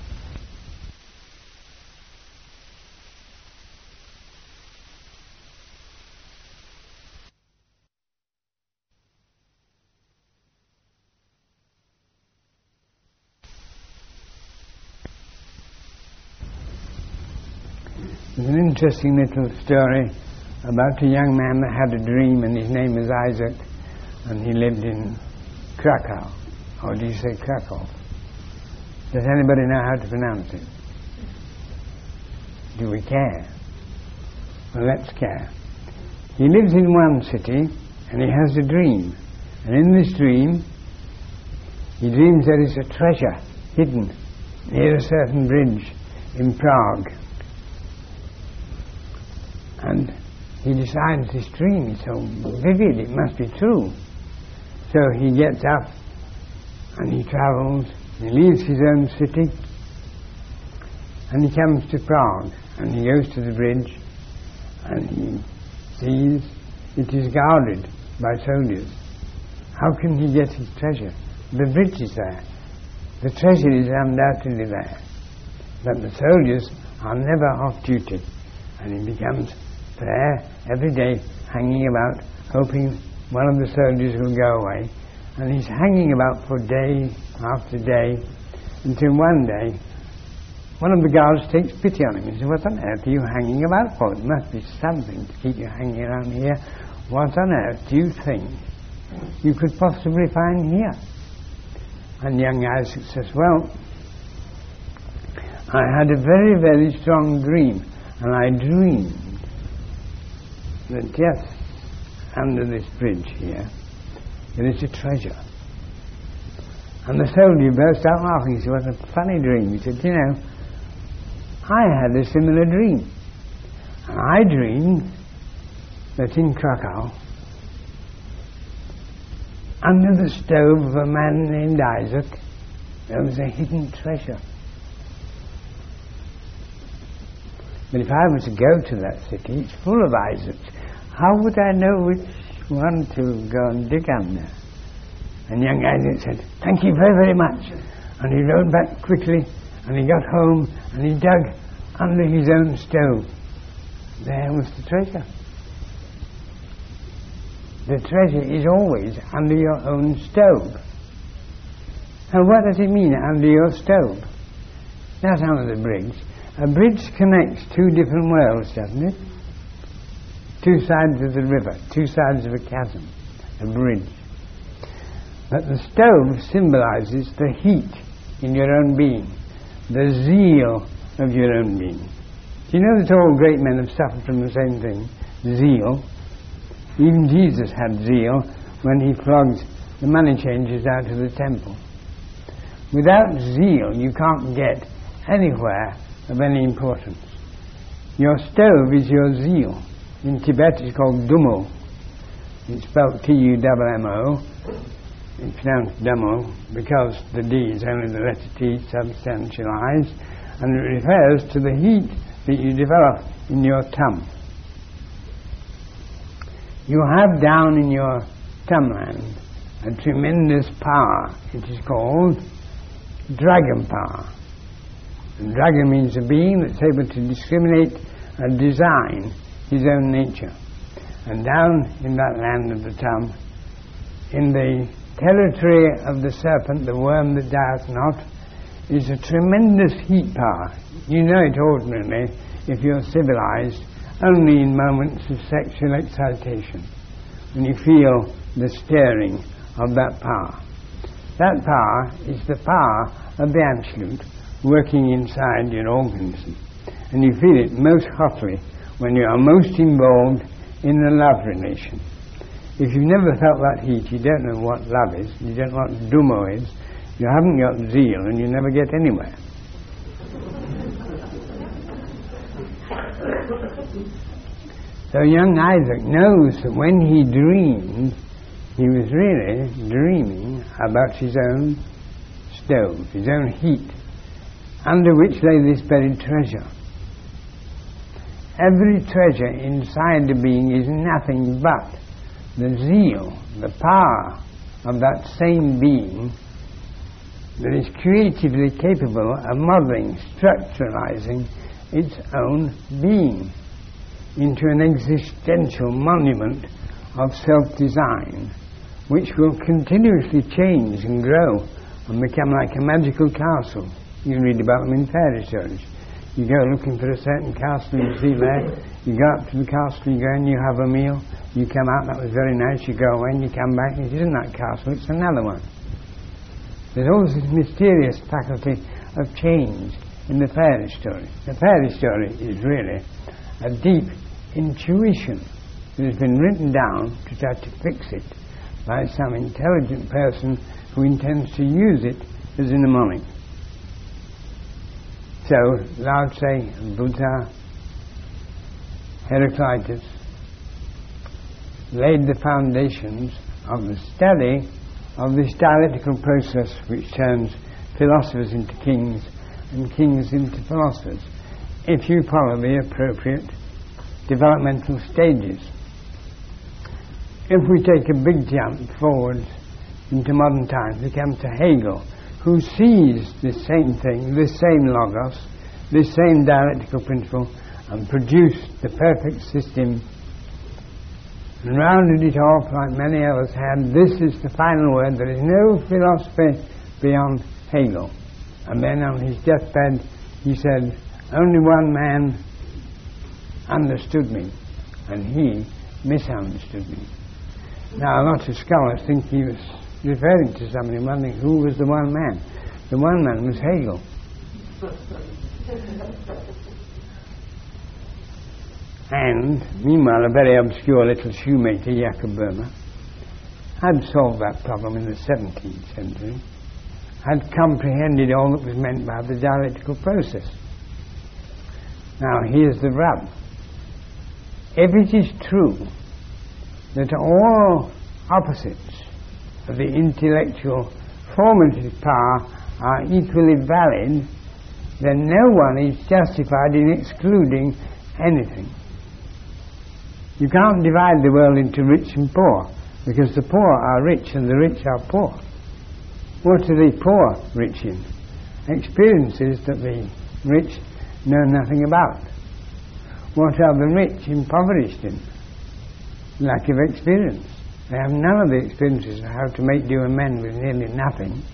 There's an interesting little story about a young man that had a dream, and his name was Isaac, and he lived in Krakow. Or do you say Krakow? Does anybody know how to pronounce it? Do we care? Well, let's care. He lives in one city, and he has a dream. And in this dream, he dreams there is a treasure hidden near a certain bridge in Prague. And he decides this dream is so vivid, it must be true. So he gets up and he travels, he leaves his own city, and he comes to Prague, and he goes to the bridge, and he sees it is guarded by soldiers. How can he get his treasure? The bridge is there. The treasure is undoubtedly there. But the soldiers are never off duty, and he becomes there every day, hanging about, hoping one of the soldiers will go away. And he's hanging about for day after day, until one day one of the guards takes pity on him. He says, what on earth are you hanging about for? It must be something to keep you hanging around here. What on earth do you think you could possibly find here? And young Isaac says, well, I had a very, very strong dream, and I dreamed that just under this bridge here, there is a treasure. And the soldier burst out laughing. He said, what a funny dream. He said, you know, I had a similar dream. And I dreamed that in Krakow, under the stove of a man named Isaac, there was a hidden treasure. But if I were to go to that city, it's full of Isaacs. How would I know which one to go and dig under? And young Isaac said, thank you very, very much. And he rode back quickly, and he got home, and he dug under his own stove. There was the treasure. The treasure is always under your own stove. And what does it mean, under your stove? That's under the bridge. A bridge connects two different worlds, doesn't it? Two sides of the river, two sides of a chasm, a bridge. But the stove symbolizes the heat in your own being, the zeal of your own being. Do you know that all great men have suffered from the same thing? Zeal. Even Jesus had zeal when he flogged the money changers out of the temple. Without zeal, you can't get anywhere of any importance. Your stove is your zeal. In Tibet it's called Dumo. It's spelled T-U-M-M-O. It's pronounced Dumo because the D is only the letter T, substantialized, and it refers to the heat that you develop in your tum. You have down in your tumland a tremendous power. It is called dragon power. And dragon means a being that's able to discriminate and design his own nature. And down in that land of the Tum, in the territory of the serpent, the worm that dieth not, is a tremendous heat power. You know it ordinarily, if you're civilized, only in moments of sexual excitation, when you feel the stirring of that power. That power is the power of the Absolute working inside your organism. And you feel it most hotly when you are most involved in a love relation. If you've never felt that heat, you don't know what love is, you don't know what dumo is, you haven't got zeal, and you never get anywhere. So young Isaac knows that when he dreamed, he was really dreaming about his own stove, his own heat, under which lay this buried treasure. Every treasure inside the being is nothing but the zeal, the power of that same being that is creatively capable of modeling, structuralizing its own being into an existential monument of self-design, which will continuously change and grow and become like a magical castle. You read about them in fairy stories. You go looking for a certain castle, you see there, you go up to the castle, you go and you have a meal, you come out, that was very nice, you go away and you come back, it isn't that castle, it's another one. There's always this mysterious faculty of change in the fairy story. The fairy story is really a deep intuition that has been written down to try to fix it by some intelligent person who intends to use it as a mnemonic. So, Lao Tse, Buddha, Heraclitus laid the foundations of the study of this dialectical process which turns philosophers into kings and kings into philosophers, if you follow the appropriate developmental stages. If we take a big jump forward into modern times, we come to Hegel, who sees the same thing, this same logos, this same dialectical principle, and produced the perfect system and rounded it off like many others had. This is the final word. There is no philosophy beyond Hegel. And then on his deathbed he said, only one man understood me, and he misunderstood me. Now a lot of scholars think he was referring to somebody, wondering who was the one man. The one man was Hegel. And meanwhile a very obscure little shoemaker, Jacob Boehme, had solved that problem in the 17th century, had comprehended all that was meant by the dialectical process. Now here's the rub. If it is true that all opposites of the intellectual formative power are equally valid, then no one is justified in excluding anything. You can't divide the world into rich and poor, because the poor are rich and the rich are poor. What are the poor rich in? Experiences that the rich know nothing about. What are the rich impoverished in? Lack of experience. They have none of the experiences of how to make do with men with nearly nothing.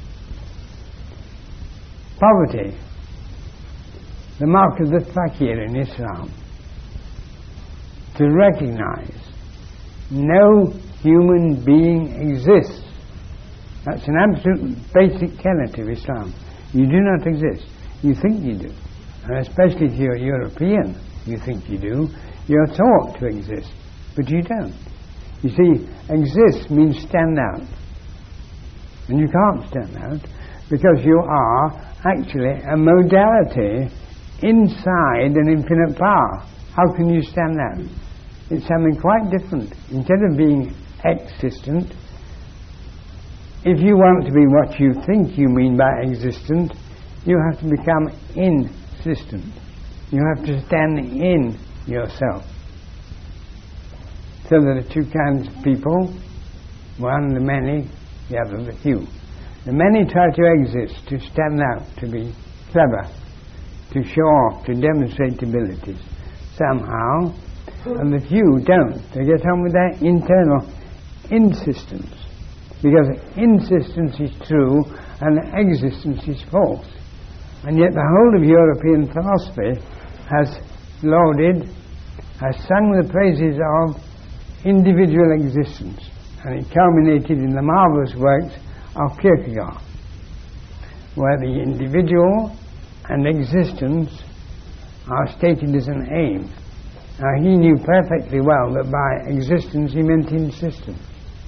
Poverty. The mark of the fakir in Islam. To recognize no human being exists. That's an absolute basic tenet of Islam. You do not exist. You think you do. And especially if you're European, you think you do. You're taught to exist, but you don't. You see, exist means stand out. And you can't stand out because you are actually a modality inside an infinite power. How can you stand out? It's something quite different. Instead of being existent, if you want to be what you think you mean by existent, you have to become insistent. You have to stand in yourself. So there are two kinds of people. One, the many, the other, the few. The many try to exist, to stand out, to be clever, to show off, to demonstrate abilities somehow, and the few don't. They get on with their internal insistence, because insistence is true and existence is false. And yet the whole of European philosophy has lauded, has sung the praises of individual existence, and it culminated in the marvellous works of Kierkegaard, where the individual and existence are stated as an aim. Now he knew perfectly well that by existence he meant insistence,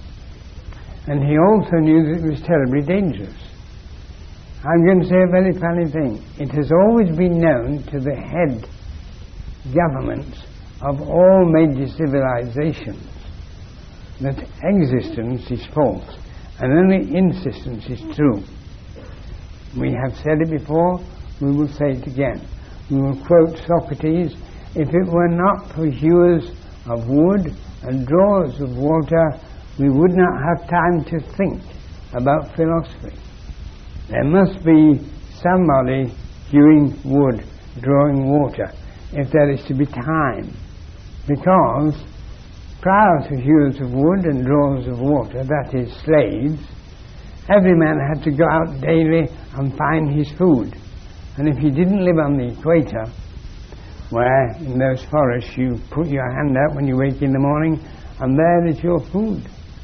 and he also knew that it was terribly dangerous. I'm going to say a very funny thing. It has always been known to the head governments of all major civilizations that existence is false and only insistence is true. We have said it before, we will say it again. We will quote Socrates: if it were not for hewers of wood and drawers of water, we would not have time to think about philosophy. There must be somebody hewing wood, drawing water, if there is to be time. Because prior to hewers of wood and drawers of water, that is, slaves, every man had to go out daily and find his food. And if you didn't live on the equator, where in those forests you put your hand out when you wake in the morning, and there is your food.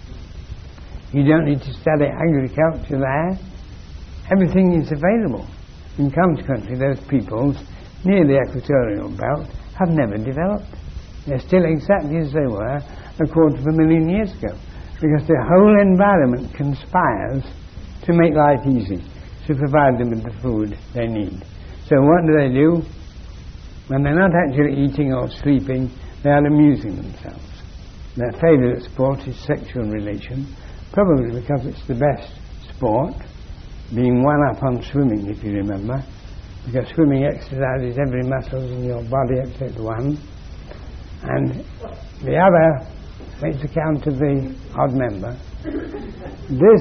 You don't need to study agriculture there. Everything is available. And consequently, those peoples near the equatorial belt have never developed. They're still exactly as they were a quarter of a million years ago, because the whole environment conspires to make life easy, to provide them with the food they need. So what do? When they're not actually eating or sleeping, they are amusing themselves. Their favourite sport is sexual relation, probably because it's the best sport, being one up on swimming, if you remember, because swimming exercises every muscle in your body except one, and the other takes account of the odd member. This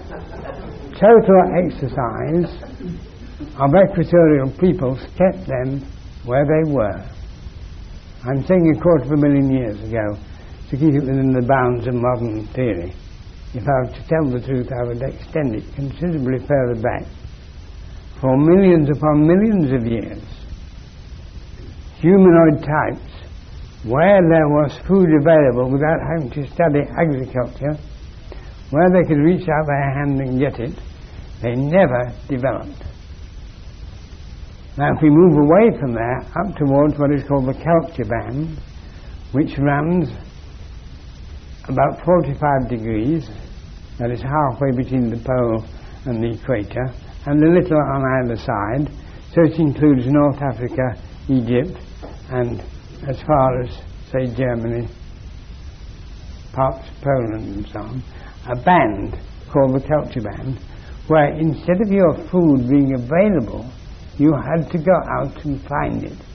total exercise of equatorial peoples kept them where they were. I'm saying a quarter of a million years ago, to keep it within the bounds of modern theory. If I were to tell the truth, I would extend it considerably further back. For millions upon millions of years, humanoid types, where there was food available without having to study agriculture, where they could reach out their hand and get it, they never developed. Now if we move away from there up towards what is called the culture band, which runs about 45 degrees, that is halfway between the pole and the equator, and a little on either side, so it includes North Africa, Egypt, and as far as, say, Germany, parts of Poland and so on, a band called the culture band, where instead of your food being available, you had to go out and find it.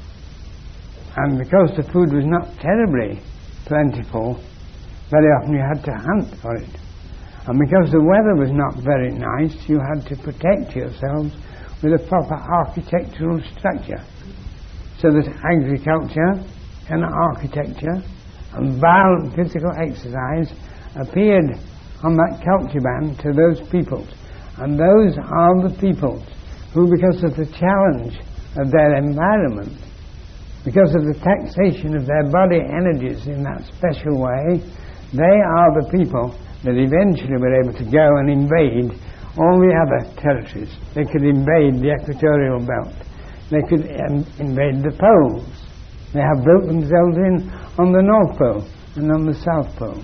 And because the food was not terribly plentiful, very often you had to hunt for it. And because the weather was not very nice, you had to protect yourselves with a proper architectural structure, so that agriculture and architecture and violent physical exercise appeared on that culture band to those peoples. And those are the peoples who, because of the challenge of their environment, because of the taxation of their body energies in that special way, they are the people that eventually were able to go and invade all the other territories. They could invade the equatorial belt. They could invade the poles. They have built themselves in on the North Pole and on the South Pole.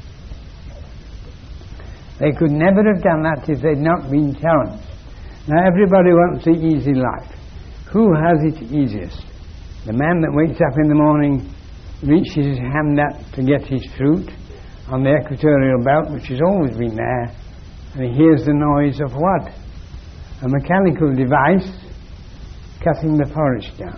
They could never have done that if they'd not been challenged. Now everybody wants the easy life. Who has it easiest? The man that wakes up in the morning, reaches his hand up to get his fruit on the equatorial belt, which has always been there, and he hears the noise of what? A mechanical device cutting the forest down.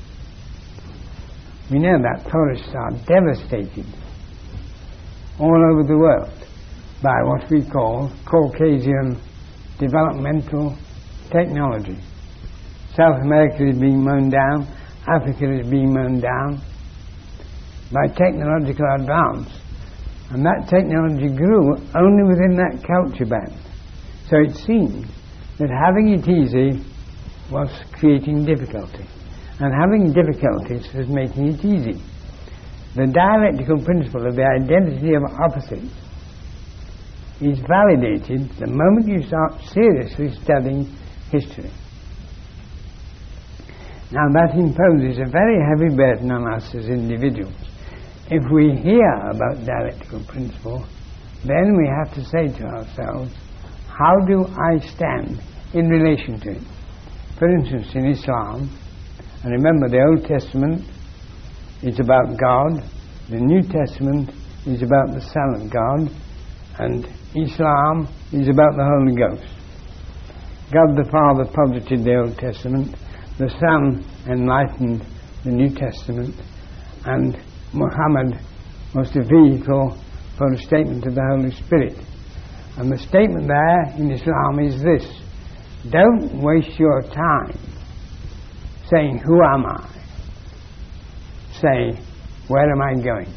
We know that forests are devastated all over the world. by what we call Caucasian developmental technology. South America is being mown down, Africa is being mown down by technological advance. And that technology grew only within that culture band. So it seemed that having it easy was creating difficulty, and having difficulties was making it easy. The dialectical principle of the identity of opposites is validated the moment you start seriously studying history. Now that imposes a very heavy burden on us as individuals. If we hear about dialectical principle, then we have to say to ourselves, how do I stand in relation to it? For instance, in Islam, and remember the Old Testament is about God, the New Testament is about the Son of God, and Islam is about the Holy Ghost. God the Father posited the Old Testament, the Son enlightened the New Testament, and Muhammad was the vehicle for the statement of the Holy Spirit. And the statement there in Islam is this: don't waste your time saying, who am I? Say, where am I going?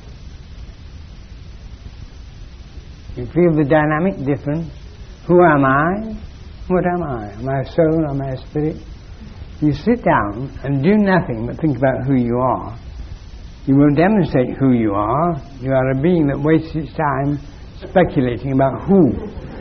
You feel the dynamic difference? Who am I? What am I? Am I a soul? Am I a spirit? You sit down and do nothing but think about who you are. You will demonstrate who you are. You are a being that wastes its time speculating about who.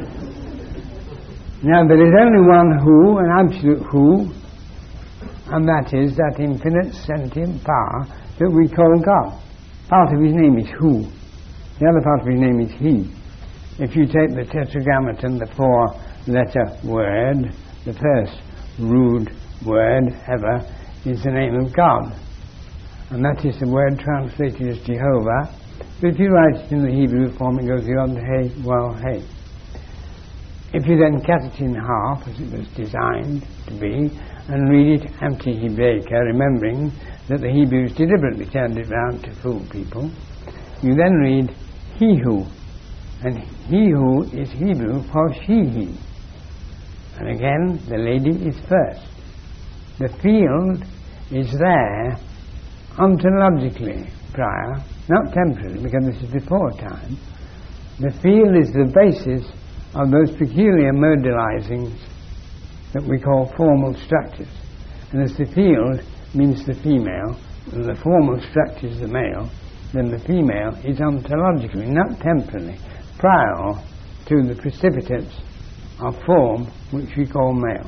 Now there is only one who, an absolute who, and that is that infinite sentient power that we call God. Part of his name is who. The other part of his name is he. If you take the Tetragrammaton, the 4-letter word, the first rude word ever is the name of God. And that is the word translated as Jehovah. But if you write it in the Hebrew form, it goes Yod, Hey, Well, Hey. If you then cut it in half, as it was designed to be, and read it anti-Hebraica, remembering that the Hebrews deliberately turned it round to fool people, you then read he who. And he who is Hebrew for she, he. And again, the lady is first. The field is there ontologically prior, not temporarily, because this is before time. The field is the basis of those peculiar modalizings that we call formal structures. And as the field means the female, and the formal structure is the male, then the female is ontologically, not temporarily, prior to the precipitates of form which we call male.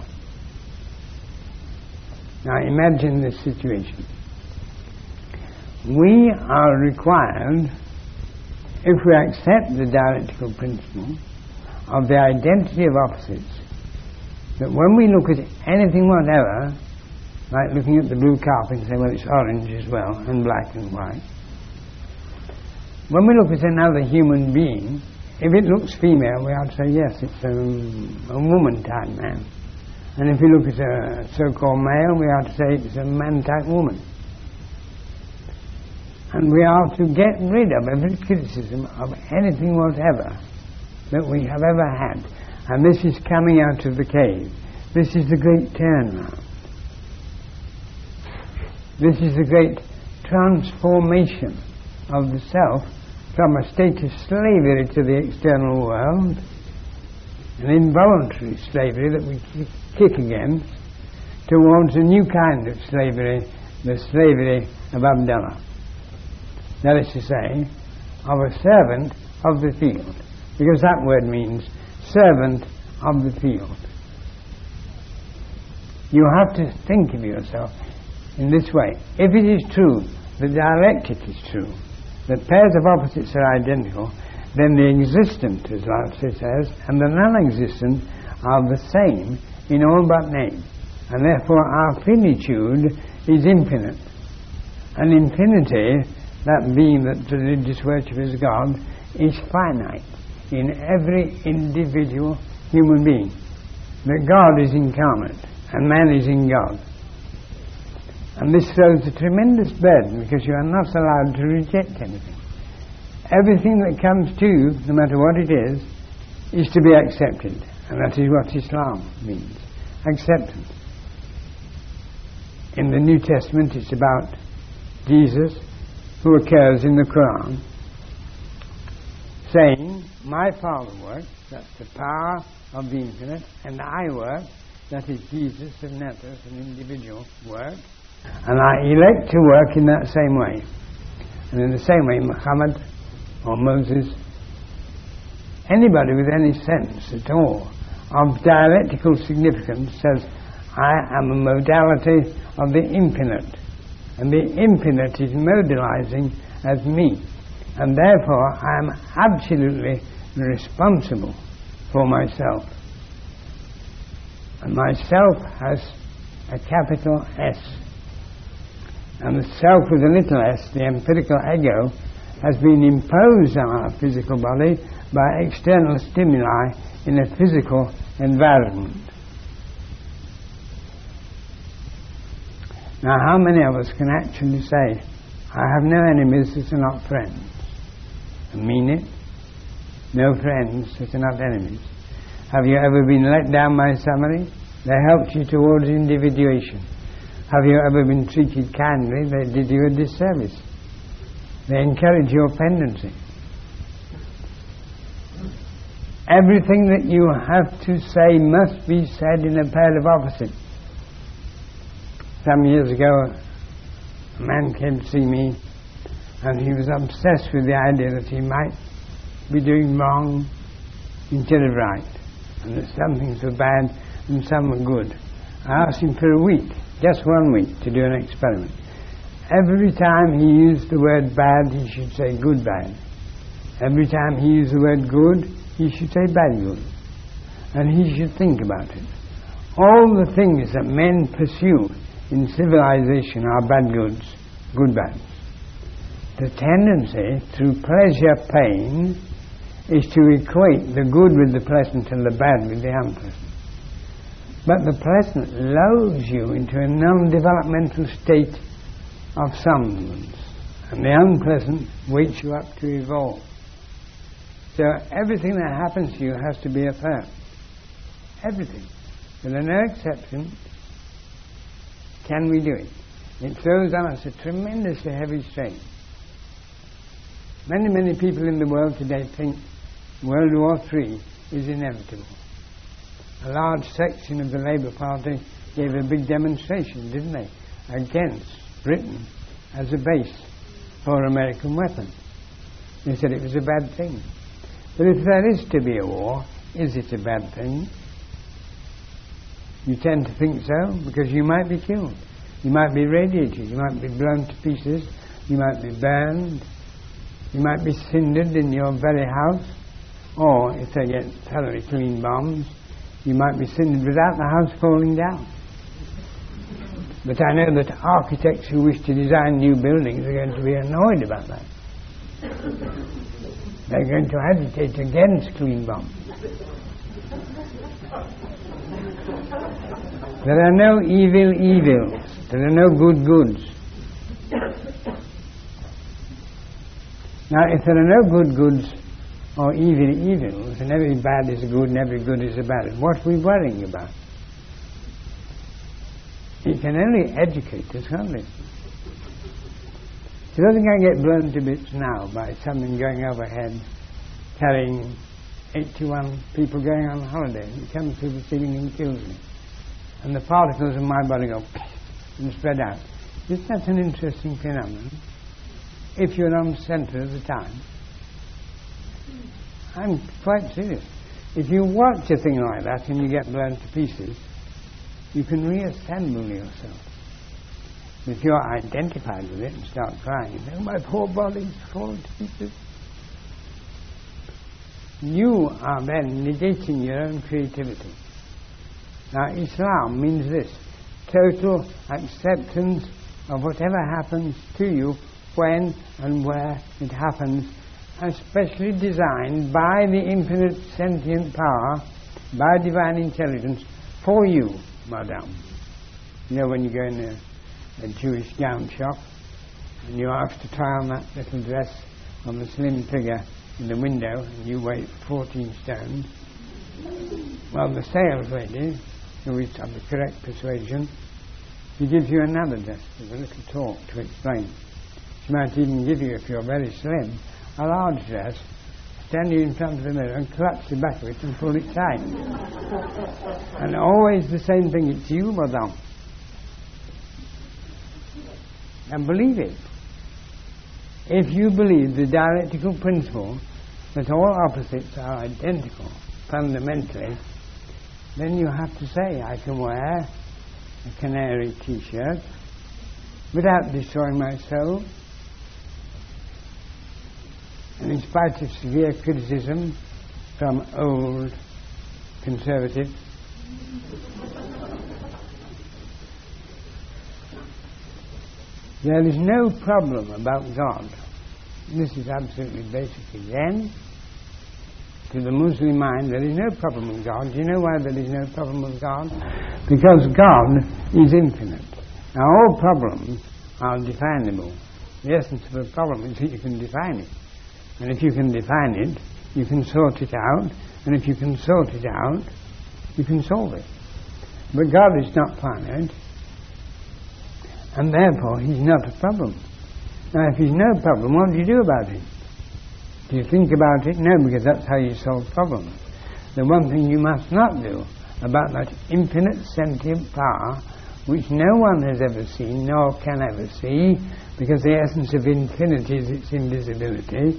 Now imagine this situation. We are required, if we accept the dialectical principle of the identity of opposites, that when we look at anything whatever, like looking at the blue carpet and say, well, it's orange as well, and black and white. When we look at another human being, if it looks female, we ought to say, yes, it's a woman-type man. And if we look at a so-called male, we ought to say it's a man-type woman. And we are to get rid of every criticism of anything whatever that we have ever had. And this is coming out of the cave. This is the great turnaround. This is the great transformation of the self from a state of slavery to the external world, an involuntary slavery that we kick against, towards a new kind of slavery, the slavery of Abdallah. That is to say, of a servant of the field, because that word means servant of the field. You have to think of yourself in this way. If it is true, the dialectic is true, that pairs of opposites are identical, then the existent, as Lao Tzu says, and the non-existent are the same in all but name. And therefore our finitude is infinite. And infinity, that being that religious worship is God, is finite in every individual human being. That God is incarnate and man is in God. And this throws a tremendous burden, because you are not allowed to reject anything. everything that comes to you, no matter what it is to be accepted. And that is what Islam means. Acceptance. In the New Testament it's about Jesus, who occurs in the Quran, saying, my Father works, that's the power of the infinite, and I work, that is Jesus of Nazareth, an individual work, and I elect to work in that same way. And in the same way, Muhammad or Moses, anybody with any sense at all of dialectical significance says, I am a modality of the infinite, and the infinite is modalizing as me, and therefore I am absolutely responsible for myself. And myself has a capital S, and the self with a little s, the empirical ego, has been imposed on our physical body by external stimuli in a physical environment. Now, how many of us can actually say, I have no enemies that are not friends, and mean it? No friends that are not enemies. Have you ever been let down by somebody? They helped you towards individuation. Have you ever been treated kindly? They did you a disservice. They encourage your pendency. Everything that you have to say must be said in a pair of opposites. Some years ago, a man came to see me, and he was obsessed with the idea that he might be doing wrong instead of right, and that some things were bad and some were good. I asked him for a week, just 1 week, to do an experiment. Every time he used the word bad, he should say good bad. Every time he used the word good, he should say bad good. And he should think about it. All the things that men pursue in civilization are bad goods, good bads. The tendency through pleasure pain is to equate the good with the pleasant and the bad with the unpleasant. But the pleasant lulls you into a non-developmental state of somnolence, and the unpleasant wakes you up to evolve. So everything that happens to you has to be affirmed. Everything. There are no exceptions. Can we do it? It throws on us a tremendously heavy strain. Many, many people in the world today think World War III is inevitable. A large section of the Labour Party gave a big demonstration, didn't they, against Britain as a base for American weapons. They said it was a bad thing. But if there is to be a war, is it a bad thing? You tend to think so, because you might be killed. You might be radiated. You might be blown to pieces. You might be burned. You might be cindered in your very house. Or, if they get thoroughly clean bombs, you might be cindered without the house falling down. But I know that architects who wish to design new buildings are going to be annoyed about that. They're going to agitate against clean bombs. There are no evil evils. There are no good goods. Now, if there are no good goods or evil evils, and every bad is good and every good is a bad, what are we worrying about? It can only educate us, can't it? Suppose I get blown to bits now by something going overhead, carrying 81 people going on holiday. It comes through the ceiling and kills me. And the particles of my body go and spread out. Isn't that an interesting phenomenon? If you're on centre at the time. I'm quite serious. If you watch a thing like that and you get blown to pieces, you can reassemble yourself. If you're identified with it and start crying, oh, my poor body's fallen to pieces, you are then negating your own creativity. Now, Islam means this: total acceptance of whatever happens to you, when and where it happens, especially designed by the infinite sentient power, by divine intelligence, for you, madame. You know, when you go in a Jewish gown shop and you're asked to try on that little dress of a slim figure in the window and you weigh 14 stone, well, the sales lady, who is of the correct persuasion, she gives you another test with a little talk to explain. She might even give you, if you're very slim, a large dress, stand you in front of the mirror and collapse the back of it and pull it tight. And always the same thing, it's you, madame. And believe it. If you believe the dialectical principle that all opposites are identical fundamentally, then you have to say, I can wear a canary t-shirt without destroying my soul. And in spite of severe criticism from old conservatives, there is no problem about God. This is absolutely basically Zen. To the Muslim mind, there is no problem with God. Do you know why there is no problem with God? Because God is infinite. Now, all problems are definable. The essence of a problem is that you can define it. And if you can define it, you can sort it out. And if you can sort it out, you can solve it. But God is not finite. And therefore, He's not a problem. Now, if He's no problem, what do you do about it? Do you think about it? No, because that's how you solve problems. The one thing you must not do about that infinite sentient power, which no one has ever seen, nor can ever see, because the essence of infinity is its invisibility,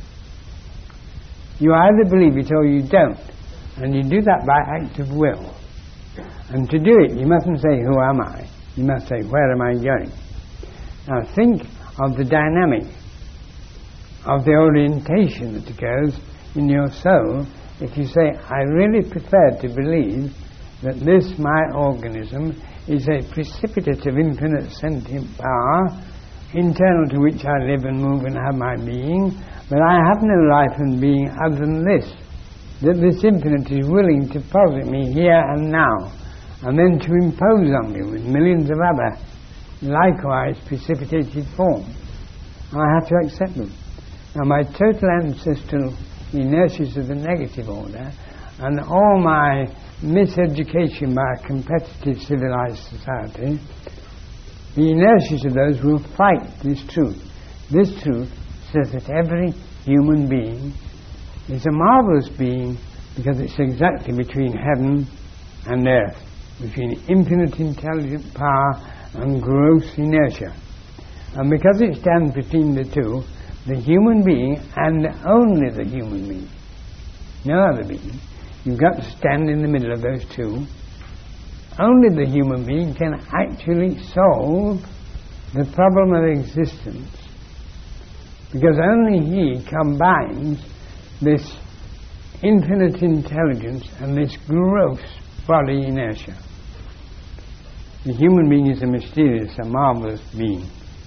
you either believe it or you don't. And you do that by act of will. And to do it, you mustn't say, who am I? You must say, where am I going? Now think of the dynamic of the orientation that occurs in your soul if you say, I really prefer to believe that this, my organism, is a precipitate of infinite sentient power, internal to which I live and move and have my being, but I have no life and being other than this. That this infinite is willing to posit me here and now, and then to impose on me with millions of other, likewise precipitated forms. I have to accept them. Now, my total ancestral inertias of the negative order and all my miseducation by a competitive civilized society, the inertias of those will fight this truth. This truth says that every human being is a marvelous being because it's exactly between heaven and earth, between infinite intelligent power and gross inertia. And because it stands between the two, the human being and only the human being, no other being, you've got to stand in the middle of those two. Only the human being can actually solve the problem of existence, because only he combines this infinite intelligence and this gross body inertia. The human being is a mysterious, a marvelous being.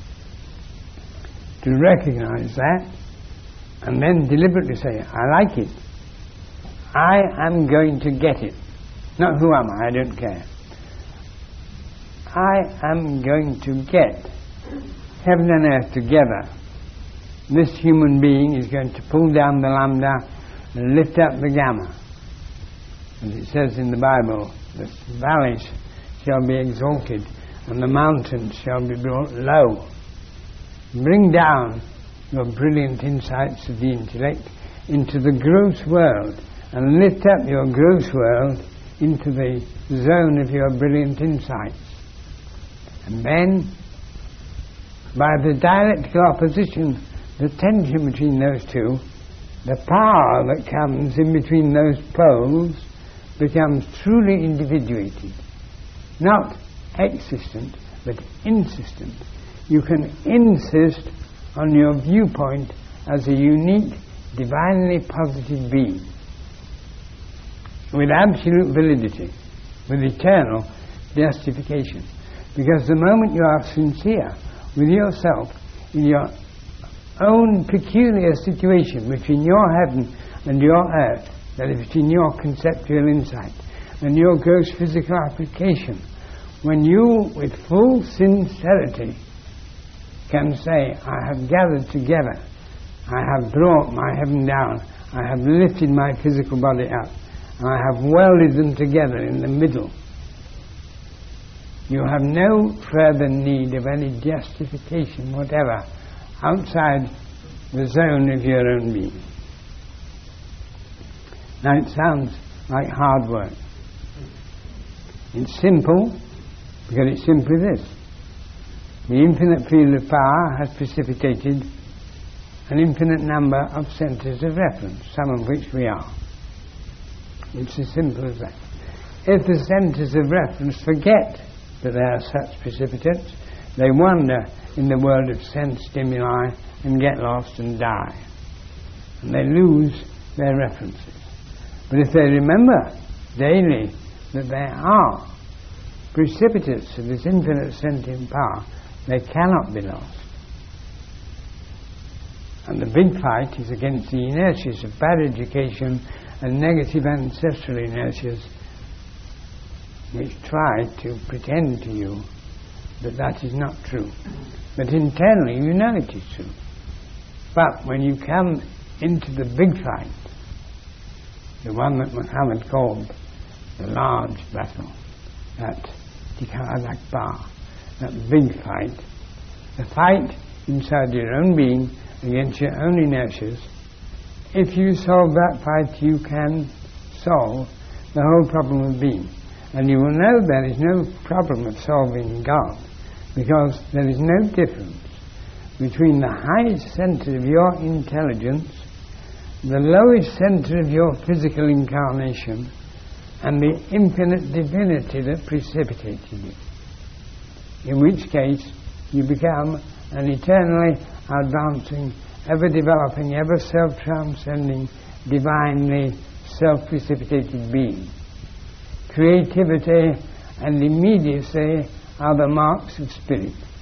To recognize that and then deliberately say, I like it. I am going to get it. Not who am I don't care. I am going to get heaven and earth together. This human being is going to pull down the lambda and lift up the gamma. As it says in the Bible, the valleys shall be exalted and the mountains shall be brought low. Bring down your brilliant insights of the intellect into the gross world and lift up your gross world into the zone of your brilliant insights. And then, by the dialectical opposition, the tension between those two, the power that comes in between those poles becomes truly individuated. Not existent, but insistent. You can insist on your viewpoint as a unique, divinely positive being, with absolute validity, with eternal justification. Because the moment you are sincere with yourself in your own peculiar situation between your heaven and your earth, that is between your conceptual insight and your gross physical application, when you, with full sincerity, can say, I have gathered together I have brought my heaven down. I have lifted my physical body up. And I have welded them together in the middle. You have no further need of any justification whatever outside the zone of your own being. Now it sounds like hard work. It's simple, because it's simply this. The infinite field of power has precipitated an infinite number of centres of reference, some of which we are. It's as simple as that. If the centres of reference forget that they are such precipitates, they wander in the world of sense stimuli and get lost and die. And they lose their references. But if they remember daily that they are precipitates of this infinite sentient power, they cannot be lost. And the big fight is against the inertias of bad education and negative ancestral inertias which try to pretend to you that that is not true. But internally you know it is true. But when you come into the big fight, the one that Muhammad called the large battle, that Jihad Akbar, that big fight, the fight inside your own being against your own inertias, if you solve that fight you can solve the whole problem of being. And you will know there is no problem of solving God, because there is no difference between the highest centre of your intelligence, the lowest centre of your physical incarnation, and the infinite divinity that precipitated it. In which case you become an eternally advancing, ever-developing, ever-self-transcending, divinely self-precipitated being. Creativity and immediacy are the marks of spirit.